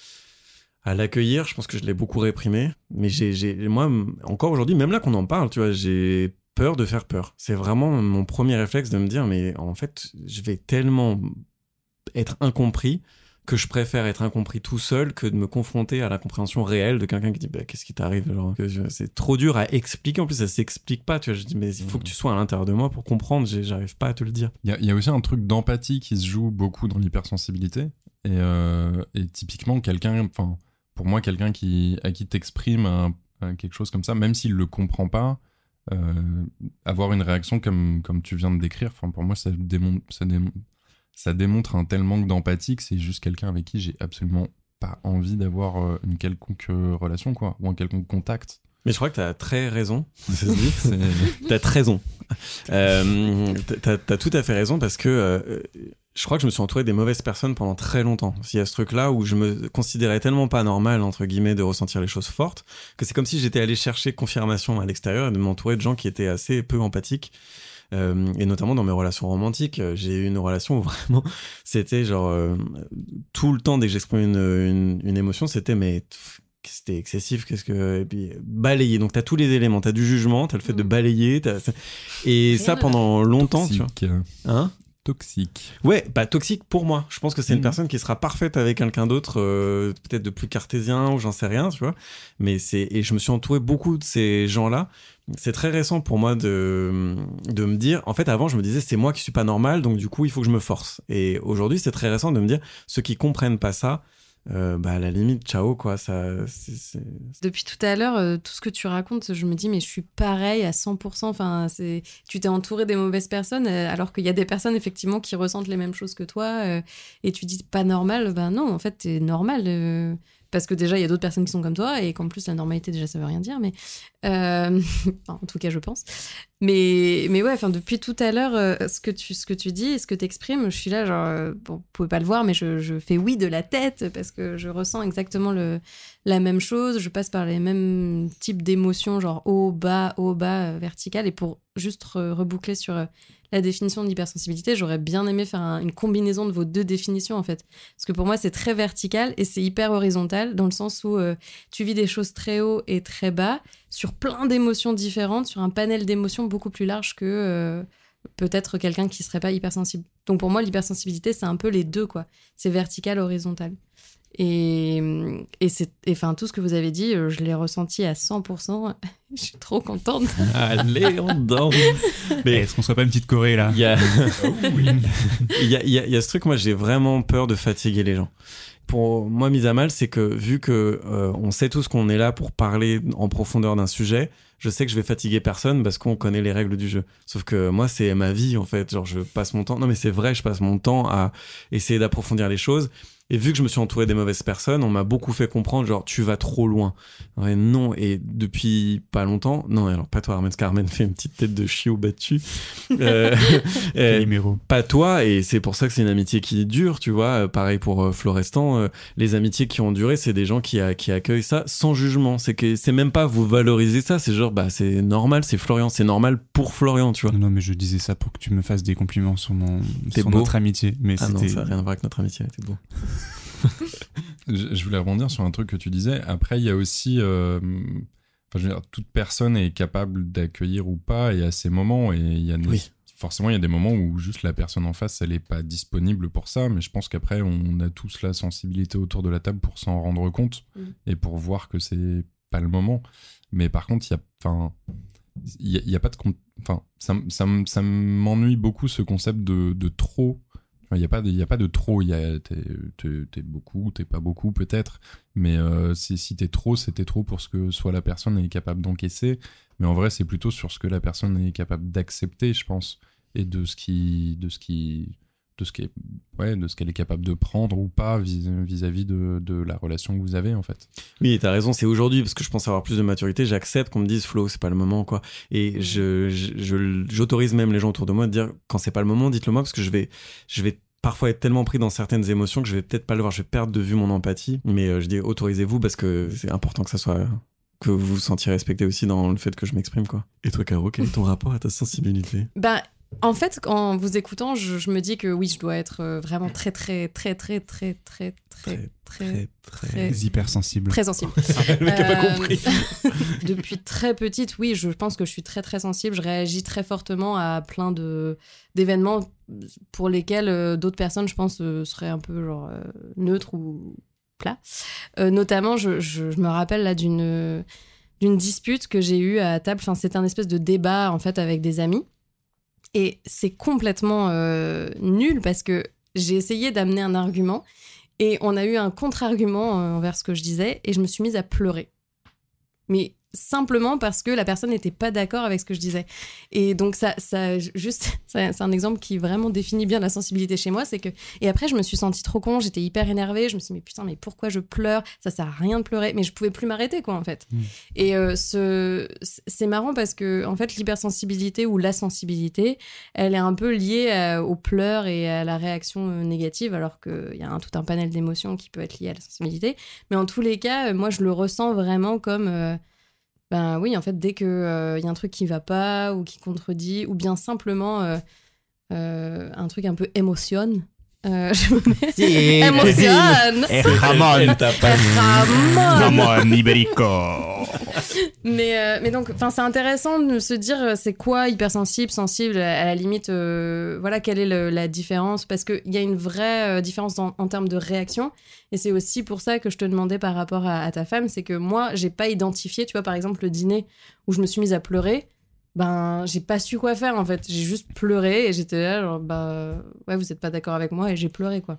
[SPEAKER 5] à l'accueillir, je pense que je l'ai beaucoup réprimé, mais j'ai, j'ai, moi, encore aujourd'hui, même là qu'on en parle, tu vois, j'ai peur de faire peur. C'est vraiment mon premier réflexe de me dire, mais en fait, je vais tellement être incompris que je préfère être incompris tout seul que de me confronter à la compréhension réelle de quelqu'un qui dit, bah, qu'est-ce qui t'arrive, genre, que je, c'est trop dur à expliquer, en plus, ça s'explique pas, tu vois, je dis, mais il faut que tu sois à l'intérieur de moi pour comprendre, j'arrive pas à te le dire.
[SPEAKER 7] Il y, y a aussi un truc d'empathie qui se joue beaucoup dans l'hypersensibilité, et, euh, et typiquement, quelqu'un, enfin, pour moi, quelqu'un qui, à qui t'exprime un, un, quelque chose comme ça, même s'il le comprend pas, euh, avoir une réaction comme, comme tu viens de décrire, pour moi, ça démontre, ça, démontre, ça démontre un tel manque d'empathie que c'est juste quelqu'un avec qui j'ai absolument pas envie d'avoir euh, une quelconque euh, relation, quoi, ou un quelconque contact.
[SPEAKER 5] Mais je crois que t'as très raison. Ça se dit, c'est... T'as très raison. Euh, t'as, t'as tout à fait raison parce que euh, je crois que je me suis entouré des mauvaises personnes pendant très longtemps. Il y a ce truc-là où je me considérais tellement pas normal, entre guillemets, de ressentir les choses fortes, que c'est comme si j'étais allé chercher confirmation à l'extérieur et de m'entourer de gens qui étaient assez peu empathiques. Euh, et notamment dans mes relations romantiques, j'ai eu une relation où vraiment c'était genre euh, tout le temps dès que j'exprimais une, une, une émotion, c'était mais... Pff, c'était excessif, qu'est-ce que... Et puis, balayer, donc t'as tous les éléments, t'as du jugement, t'as le fait de balayer, t'as... et rien ça pendant longtemps,
[SPEAKER 7] toxique.
[SPEAKER 5] Tu vois. Hein
[SPEAKER 7] Toxique.
[SPEAKER 5] Ouais, bah toxique pour moi. Je pense que c'est mmh. une personne qui sera parfaite avec quelqu'un d'autre, euh, peut-être de plus cartésien ou j'en sais rien, tu vois. Mais c'est... Et je me suis entouré beaucoup de ces gens-là. C'est très récent pour moi de, de me dire... En fait, avant, je me disais, c'est moi qui suis pas normal, donc du coup, il faut que je me force. Et aujourd'hui, c'est très récent de me dire, ceux qui comprennent pas ça, Euh, bah à la limite ciao quoi, ça c'est, c'est...
[SPEAKER 6] Depuis tout à l'heure euh, tout ce que tu racontes, je me dis mais je suis pareil à cent pour cent, enfin c'est tu t'es entouré des mauvaises personnes euh, alors qu'il y a des personnes effectivement qui ressentent les mêmes choses que toi euh, et tu dis pas normal, ben non en fait t'es normal, euh, parce que déjà il y a d'autres personnes qui sont comme toi et qu'en plus la normalité déjà ça veut rien dire, mais euh... enfin, en tout cas je pense. Mais mais ouais, enfin depuis tout à l'heure, euh, ce que tu ce que tu dis et ce que t'exprimes, je suis là genre euh, bon, vous pouvez pas le voir, mais je je fais oui de la tête parce que je ressens exactement le la même chose. Je passe par les mêmes types d'émotions, genre haut bas haut bas euh, vertical. Et pour juste re- reboucler sur euh, la définition de l'hypersensibilité, j'aurais bien aimé faire un, une combinaison de vos deux définitions en fait, parce que pour moi c'est très vertical et c'est hyper horizontal dans le sens où euh, tu vis des choses très haut et très bas sur plein d'émotions différentes, sur un panel d'émotions beaucoup plus large que euh, peut-être quelqu'un qui serait pas hypersensible. Donc pour moi l'hypersensibilité c'est un peu les deux quoi, c'est vertical, horizontal. Et, et c'est, enfin tout ce que vous avez dit, je l'ai ressenti à cent pour cent. Je suis trop contente.
[SPEAKER 5] Allez, on danse.
[SPEAKER 4] Mais est-ce qu'on serait pas une petite Corée là?
[SPEAKER 5] Il y a... il y a, il y a, il y a ce truc, moi j'ai vraiment peur de fatiguer les gens. Pour moi, mise à mal, c'est que vu que euh, on sait tous qu'on est là pour parler en profondeur d'un sujet, je sais que je vais fatiguer personne parce qu'on connaît les règles du jeu. Sauf que moi, c'est ma vie en fait. Genre, je passe mon temps. Non, mais c'est vrai, je passe mon temps à essayer d'approfondir les choses. Et vu que je me suis entouré des mauvaises personnes, on m'a beaucoup fait comprendre, genre, tu vas trop loin. Ouais, non, et depuis pas longtemps, non, alors pas toi, Armen, parce qu'Armen fait une petite tête de chiot battu. euh, euh, pas toi, et c'est pour ça que c'est une amitié qui dure, tu vois. Euh, pareil pour euh, Florestan, euh, les amitiés qui ont duré, c'est des gens qui, a, qui accueillent ça sans jugement. C'est que c'est même pas vous valoriser ça, c'est genre, bah, c'est normal, c'est Florian, c'est normal pour Florian, tu vois.
[SPEAKER 4] Non, non, mais je disais ça pour que tu me fasses des compliments sur, mon,
[SPEAKER 5] T'es
[SPEAKER 4] sur
[SPEAKER 5] beau.
[SPEAKER 4] Notre amitié. Mais
[SPEAKER 5] ah
[SPEAKER 4] c'était...
[SPEAKER 5] non, ça n'a rien à voir avec notre amitié, t'es beau.
[SPEAKER 7] je, je voulais rebondir sur un truc que tu disais. Après, il y a aussi... Euh, enfin, je veux dire, toute personne est capable d'accueillir ou pas, et à ses moments, et il y a des,
[SPEAKER 5] oui.
[SPEAKER 7] forcément, il y a des moments où juste la personne en face, elle n'est pas disponible pour ça, mais je pense qu'apraprès, on a tous la sensibilité autour de la table pour s'en rendre compte, mmh. et pour voir que c'est pas le moment. Mais par contre, il y a... Enfin, il y a, y a pas de... Enfin, ça, ça, ça m'ennuie beaucoup, ce concept de, de trop... Il n'y a, a pas de trop, y a, t'es, t'es, t'es beaucoup, t'es pas beaucoup peut-être, mais euh, si, si t'es trop, c'est t'es trop pour ce que soit la personne est capable d'encaisser, mais en vrai c'est plutôt sur ce que la personne est capable d'accepter, je pense, et de ce qui, de ce qui, de ce qui est, ouais, de ce qu'elle est capable de prendre ou pas vis- vis-à-vis de, de la relation que vous avez en fait.
[SPEAKER 5] Oui, t'as raison, c'est aujourd'hui parce que je pense avoir plus de maturité, j'accepte qu'on me dise Flo, c'est pas le moment quoi, et je, je, je j'autorise même les gens autour de moi de dire quand c'est pas le moment, dites-le moi parce que je vais, je vais parfois être tellement pris dans certaines émotions que je vais peut-être pas le voir, je vais perdre de vue mon empathie, mais euh, je dis autorisez-vous parce que c'est important que ça soit, que vous vous sentiez respecté aussi dans le fait que je m'exprime quoi. Et toi Caro, quel est ton rapport à ta sensibilité?
[SPEAKER 6] Bah en fait, en vous écoutant, je, je me dis que oui, je dois être vraiment très, très, très, très, très, très, très, très,
[SPEAKER 4] très, très hypersensible.
[SPEAKER 6] Très sensible.
[SPEAKER 5] Le mec a pas compris.
[SPEAKER 6] Depuis très petite, oui, je pense que je suis très, très sensible. Je réagis très fortement à plein de d'événements pour lesquels euh, d'autres personnes, je pense, euh, seraient un peu genre euh, neutres ou plats. Euh, notamment, je, je, je me rappelle là d'une d'une dispute que j'ai eue à table. Enfin, c'était un espèce de débat en fait avec des amis. Et c'est complètement euh, nul parce que j'ai essayé d'amener un argument et on a eu un contre-argument euh, envers ce que je disais et je me suis mise à pleurer. Mais simplement parce que la personne n'était pas d'accord avec ce que je disais. Et donc ça, ça juste, ça, c'est un exemple qui vraiment définit bien la sensibilité chez moi, c'est que... Et après, je me suis sentie trop con, j'étais hyper énervée, je me suis dit, mais putain, mais pourquoi je pleure? Ça sert à rien de pleurer. Mais je pouvais plus m'arrêter, quoi, en fait. Mmh. Et euh, ce... c'est marrant parce que, en fait, l'hypersensibilité ou la sensibilité, elle est un peu liée à, aux pleurs et à la réaction euh, négative, alors qu'il y a un, tout un panel d'émotions qui peut être lié à la sensibilité. Mais en tous les cas, euh, moi, je le ressens vraiment comme... Euh, Ben oui, en fait, dès qu'il euh, y a un truc qui va pas ou qui contredit, ou bien simplement euh, euh, un truc un peu émotionne, euh, je me mets...
[SPEAKER 3] Si,
[SPEAKER 6] émotionne
[SPEAKER 3] Ramon,
[SPEAKER 6] Ramon
[SPEAKER 3] Iberico.
[SPEAKER 6] Mais, euh, mais donc, c'est intéressant de se dire c'est quoi hypersensible, sensible, à la limite, euh, voilà, quelle est le, la différence, parce qu'il y a une vraie euh, différence dans, en termes de réaction, et c'est aussi pour ça que je te demandais par rapport à, à ta femme, c'est que moi, j'ai pas identifié, tu vois, par exemple, le dîner où je me suis mise à pleurer, ben, j'ai pas su quoi faire, en fait, j'ai juste pleuré, et j'étais là, genre, bah, ouais, vous êtes pas d'accord avec moi, et j'ai pleuré, quoi.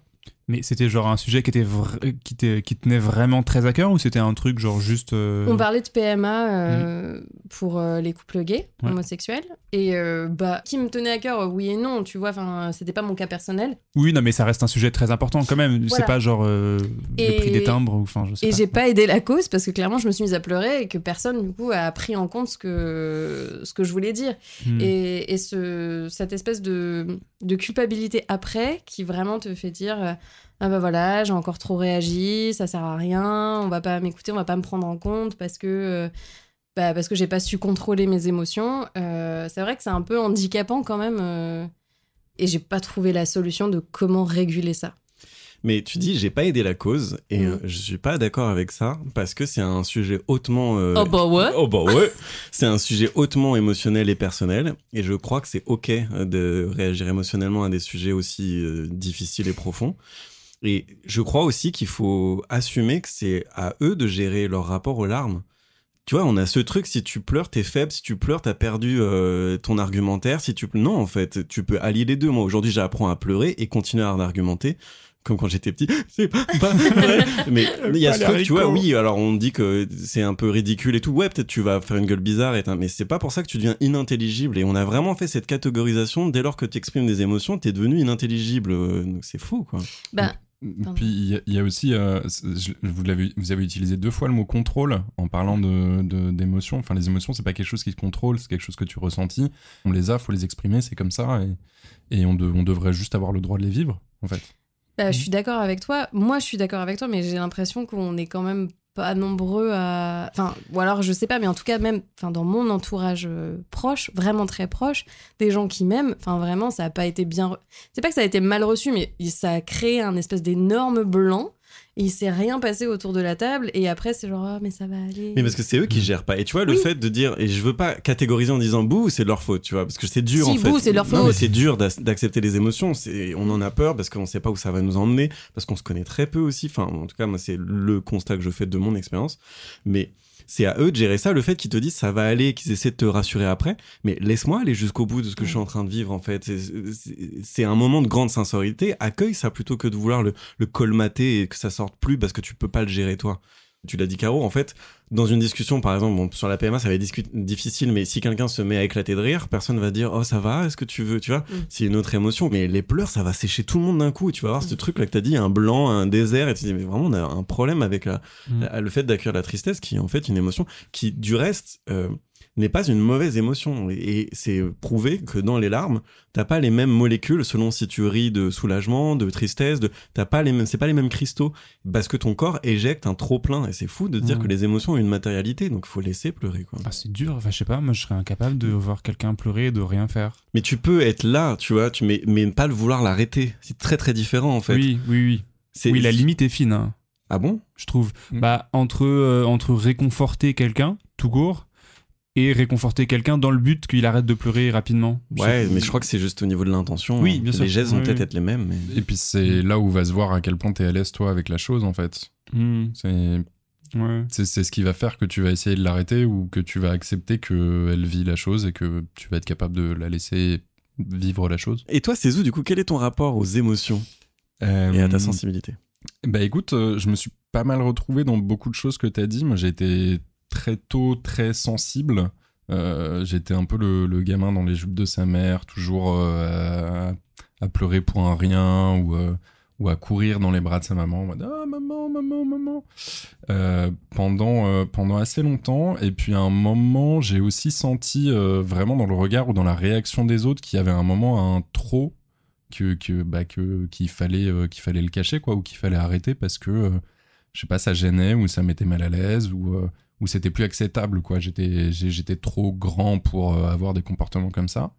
[SPEAKER 4] Mais c'était genre un sujet qui, était vra- qui, te, qui tenait vraiment très à cœur ou c'était un truc genre juste... Euh...
[SPEAKER 6] On parlait de P M A euh, mmh. pour euh, les couples gays, ouais. homosexuels. Et euh, bah, qui me tenait à cœur, oui et non, tu vois, c'était pas mon cas personnel.
[SPEAKER 4] Oui, non, mais ça reste un sujet très important quand même. Voilà. C'est pas genre euh,
[SPEAKER 6] et...
[SPEAKER 4] le prix des timbres ou enfin, je sais
[SPEAKER 6] et
[SPEAKER 4] pas.
[SPEAKER 6] Et j'ai pas aidé la cause parce que clairement, je me suis mise à pleurer et que personne, du coup, a pris en compte ce que, ce que je voulais dire. Mmh. Et, et ce, cette espèce de, de culpabilité après qui vraiment te fait dire... ah bah voilà, j'ai encore trop réagi, ça sert à rien, on va pas m'écouter, on va pas me prendre en compte parce que, euh, bah parce que j'ai pas su contrôler mes émotions. Euh, c'est vrai que c'est un peu handicapant quand même euh, et j'ai pas trouvé la solution de comment réguler ça.
[SPEAKER 5] Mais tu dis, j'ai pas aidé la cause, et mmh. euh, je suis pas d'accord avec ça, parce que c'est un sujet hautement... Euh...
[SPEAKER 6] Oh bah ouais
[SPEAKER 5] Oh bah ouais C'est un sujet hautement émotionnel et personnel, et je crois que c'est ok de réagir émotionnellement à des sujets aussi euh, difficiles et profonds. Et je crois aussi qu'il faut assumer que c'est à eux de gérer leur rapport aux larmes. Tu vois, on a ce truc, si tu pleures, t'es faible, si tu pleures, t'as perdu euh, ton argumentaire, si tu... Non, en fait, tu peux allier les deux. Moi, aujourd'hui, j'apprends à pleurer et continuer à argumenter, comme quand j'étais petit. C'est pas, pas vrai. Mais il y a ce truc, tu vois, oui, alors on dit que c'est un peu ridicule et tout. Ouais, peut-être tu vas faire une gueule bizarre, et mais c'est pas pour ça que tu deviens inintelligible. Et on a vraiment fait cette catégorisation. Dès lors que tu exprimes des émotions, t'es devenu inintelligible. Donc c'est fou, quoi.
[SPEAKER 6] Bah...
[SPEAKER 7] Puis il y, y a aussi, euh, je, vous, l'avez, vous avez utilisé deux fois le mot contrôle en parlant de, de, d'émotions. Enfin, les émotions, c'est pas quelque chose qui se contrôle, c'est quelque chose que tu ressentis. On les a, faut les exprimer, c'est comme ça. Et, et on, de, on devrait juste avoir le droit de les vivre, en fait.
[SPEAKER 6] Bah, je suis d'accord avec toi. Moi, je suis d'accord avec toi, mais j'ai l'impression qu'on est quand même pas nombreux à... Enfin, ou alors, je sais pas, mais en tout cas, même enfin, dans mon entourage euh, proche, vraiment très proche, des gens qui m'aiment, enfin, vraiment, ça a pas été bien... Re... C'est pas que ça a été mal reçu, mais ça a créé un espèce d'énorme blanc. Et il s'est rien passé autour de la table, et après, c'est genre, oh, mais ça va aller.
[SPEAKER 5] Mais parce que c'est eux qui gèrent pas. Et tu vois, le oui. fait de dire, et je veux pas catégoriser en disant bouh, c'est de leur faute, tu vois, parce que c'est dur
[SPEAKER 6] si,
[SPEAKER 5] en fait.
[SPEAKER 6] Bouh, c'est de leur faute.
[SPEAKER 5] Non, mais c'est dur d'accepter les émotions. C'est, on en a peur parce qu'on sait pas où ça va nous emmener, parce qu'on se connaît très peu aussi. Enfin, en tout cas, moi, c'est le constat que je fais de mon expérience. Mais c'est à eux de gérer ça, le fait qu'ils te disent ça va aller, qu'ils essaient de te rassurer après, mais laisse-moi aller jusqu'au bout de ce que mmh. je suis en train de vivre en fait. C'est, c'est, c'est un moment de grande sincérité, accueille ça plutôt que de vouloir le, le colmater et que ça sorte plus parce que tu peux pas le gérer toi. Tu l'as dit Caro, en fait, dans une discussion par exemple, bon, sur la P M A ça va être discu- difficile, mais si quelqu'un se met à éclater de rire, personne va dire oh ça va, est-ce que tu veux, tu vois, mmh. c'est une autre émotion, mais les pleurs ça va sécher tout le monde d'un coup, et tu vas voir mmh. ce truc là que t'as dit, un blanc, un désert, et tu te dis mais vraiment on a un problème avec la, mmh. la, le fait d'accueillir la tristesse qui est en fait une émotion qui du reste euh, n'est pas une mauvaise émotion, et, et c'est prouvé que dans les larmes t'as pas les mêmes molécules selon si tu ris de soulagement, de tristesse, de t'as pas les mêmes, c'est pas les mêmes cristaux parce que ton corps éjecte un trop plein, et c'est fou de dire mmh. que les émotions ont une matérialité, donc faut laisser pleurer quoi.
[SPEAKER 4] Ah, c'est dur, enfin je sais pas, moi je serais incapable de voir quelqu'un pleurer et de rien faire.
[SPEAKER 5] Mais tu peux être là, tu vois, tu mais mais pas le vouloir l'arrêter, c'est très très différent en fait.
[SPEAKER 4] Oui oui oui. C'est, oui la limite est fine. Hein.
[SPEAKER 5] Ah bon?
[SPEAKER 4] Je trouve. Mmh. Bah entre euh, entre réconforter quelqu'un tout court et réconforter quelqu'un dans le but qu'il arrête de pleurer rapidement.
[SPEAKER 5] Ouais, mais je crois que c'est juste au niveau de l'intention.
[SPEAKER 4] Oui, bien sûr.
[SPEAKER 5] Les gestes vont
[SPEAKER 4] oui,
[SPEAKER 5] peut-être
[SPEAKER 4] oui.
[SPEAKER 5] être les mêmes. Mais...
[SPEAKER 7] Et puis c'est là où va se voir à quel point t'es à l'aise toi avec la chose en fait.
[SPEAKER 4] Mmh.
[SPEAKER 7] C'est...
[SPEAKER 4] Ouais.
[SPEAKER 7] C'est, c'est ce qui va faire que tu vas essayer de l'arrêter ou que tu vas accepter qu'elle vit la chose et que tu vas être capable de la laisser vivre la chose.
[SPEAKER 5] Et toi, Cézou, du coup, quel est ton rapport aux émotions euh... et à ta sensibilité?
[SPEAKER 7] Bah écoute, euh, je me suis pas mal retrouvé dans beaucoup de choses que t'as dit. Moi, j'ai été très tôt très sensible. Euh, j'étais un peu le, le gamin dans les jupes de sa mère, toujours euh, à, à pleurer pour un rien ou, euh, ou à courir dans les bras de sa maman en mode « Ah, maman, maman, maman !» euh, pendant, euh, pendant assez longtemps. Et puis à un moment, j'ai aussi senti euh, vraiment dans le regard ou dans la réaction des autres qu'il y avait un moment un trop que, que, bah, que, qu'il, fallait, euh, qu'il fallait le cacher quoi, ou qu'il fallait arrêter parce que, euh, je sais pas, ça gênait ou ça mettait mal à l'aise ou... Euh, où c'était plus acceptable, quoi. J'étais, j'étais trop grand pour euh, avoir des comportements comme ça.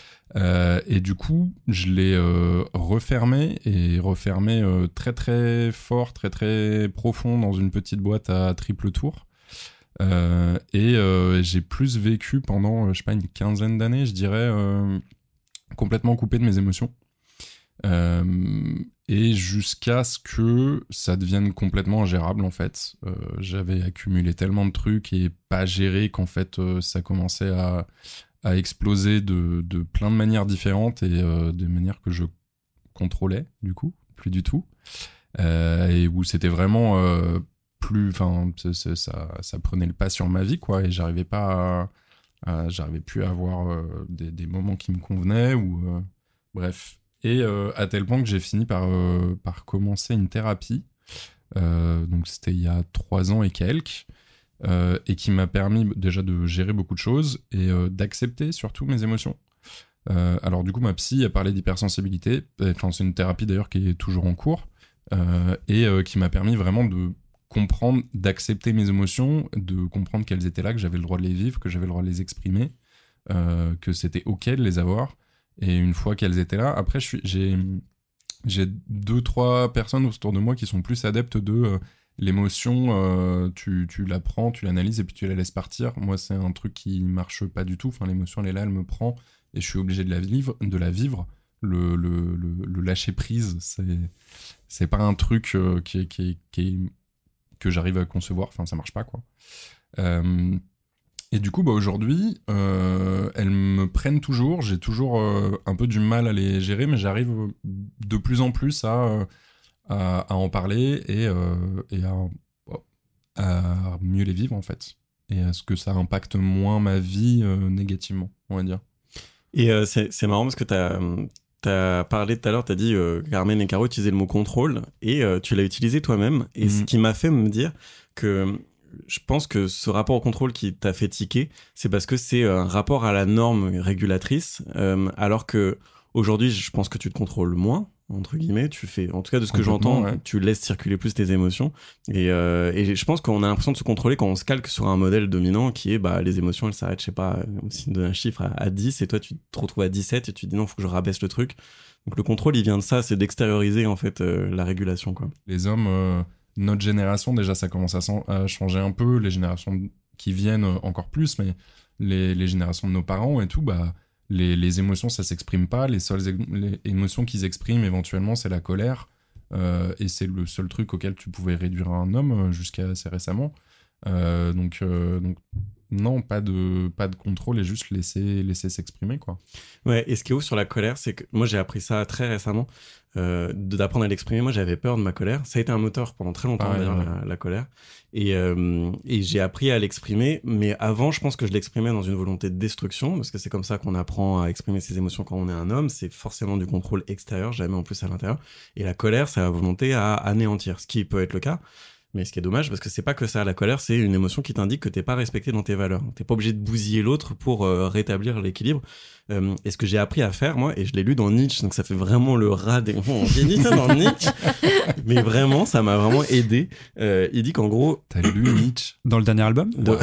[SPEAKER 7] Euh, et du coup, je l'ai euh, refermé, et refermé euh, très très fort, très très profond dans une petite boîte à triple tour. Euh, et euh, j'ai plus vécu pendant, je sais pas, une quinzaine d'années, je dirais, euh, complètement coupé de mes émotions. Euh, et jusqu'à ce que ça devienne complètement ingérable en fait. Euh, j'avais accumulé tellement de trucs et pas géré qu'en fait euh, ça commençait à, à exploser de, de plein de manières différentes et euh, des manières que je contrôlais du coup, plus du tout. euh, et où c'était vraiment euh, plus, enfin, ça, ça prenait le pas sur ma vie, quoi, et j'arrivais pas, à, à, j'arrivais plus à avoir euh, des, des moments qui me convenaient ou euh, bref. Et euh, à tel point que j'ai fini par euh, par commencer une thérapie. Euh, donc c'était il y a trois ans et quelques. Euh, et qui m'a permis déjà de gérer beaucoup de choses et euh, d'accepter surtout mes émotions. Euh, alors du coup, ma psy a parlé d'hypersensibilité, enfin c'est une thérapie d'ailleurs qui est toujours en cours, euh, et euh, qui m'a permis vraiment de comprendre, d'accepter mes émotions, de comprendre qu'elles étaient là, que j'avais le droit de les vivre, que j'avais le droit de les exprimer, euh, que c'était ok de les avoir, et une fois qu'elles étaient là, après je suis, j'ai, j'ai deux, trois personnes autour de moi qui sont plus adeptes de... Euh, l'émotion, euh, tu, tu la prends, tu l'analyses et puis tu la laisses partir. Moi, c'est un truc qui marche pas du tout. Enfin, l'émotion, elle est là, elle me prend et je suis obligé de la vivre. De la vivre. Le, le, le, le lâcher prise, c'est, c'est pas un truc euh, qui, qui, qui, que j'arrive à concevoir. Enfin, ça marche pas, quoi. Euh, et du coup, bah, aujourd'hui, euh, elles me prennent toujours. J'ai toujours euh, un peu du mal à les gérer, mais j'arrive de plus en plus à... Euh, À, à en parler et, euh, et à, à mieux les vivre en fait, et à ce que ça impacte moins ma vie euh, négativement, on va dire.
[SPEAKER 5] Et euh, c'est, c'est marrant parce que t'as, t'as parlé tout à l'heure, t'as dit euh, Carmen et Caro utilisaient le mot contrôle et euh, tu l'as utilisé toi-même, et mmh. ce qui m'a fait me dire que je pense que ce rapport au contrôle qui t'a fait tiquer, c'est parce que c'est un rapport à la norme régulatrice, euh, alors que aujourd'hui je pense que tu te contrôles moins, entre guillemets, tu fais, en tout cas de ce que j'entends, ouais. Tu laisses circuler plus tes émotions, et, euh, et je pense qu'on a l'impression de se contrôler quand on se calque sur un modèle dominant qui est bah, les émotions elles s'arrêtent, je sais pas, si on donne un chiffre à, à dix et toi tu te retrouves à dix-sept et tu te dis non, faut que je rabaisse le truc. Donc le contrôle il vient de ça, c'est d'extérioriser en fait euh, la régulation, quoi. Les
[SPEAKER 7] hommes, euh, notre génération déjà ça commence à, à changer un peu, les générations qui viennent euh, encore plus, mais les, les générations de nos parents et tout, bah Les, les émotions, ça s'exprime pas. Les seules é- les émotions qu'ils expriment, éventuellement, c'est la colère. Euh, et c'est le seul truc auquel tu pouvais réduire un homme jusqu'à assez récemment. Euh, donc, euh, donc, non, pas de, pas de contrôle et juste laisser, laisser s'exprimer, quoi.
[SPEAKER 5] Ouais, et ce qui est ouf sur la colère, c'est que moi, j'ai appris ça très récemment, euh, d'apprendre à l'exprimer. Moi, j'avais peur de ma colère. Ça a été un moteur pendant très longtemps, ah, d'ailleurs, ouais. la, la colère. Et, euh, et j'ai appris à l'exprimer, mais avant, je pense que je l'exprimais dans une volonté de destruction, parce que c'est comme ça qu'on apprend à exprimer ses émotions quand on est un homme, c'est forcément du contrôle extérieur, jamais en plus à l'intérieur. Et la colère, c'est la volonté à anéantir, ce qui peut être le cas. Mais ce qui est dommage, parce que c'est pas que ça, la colère, c'est une émotion qui t'indique que t'es pas respecté dans tes valeurs. T'es pas obligé de bousiller l'autre pour euh, rétablir l'équilibre. Euh, et ce que j'ai appris à faire, moi, et je l'ai lu dans Nietzsche, donc ça fait vraiment le rat des... Oh, j'ai dit ça dans Nietzsche, mais vraiment, ça m'a vraiment aidé. Euh, il dit qu'en gros...
[SPEAKER 7] T'as lu Nietzsche
[SPEAKER 4] dans le dernier album
[SPEAKER 5] de...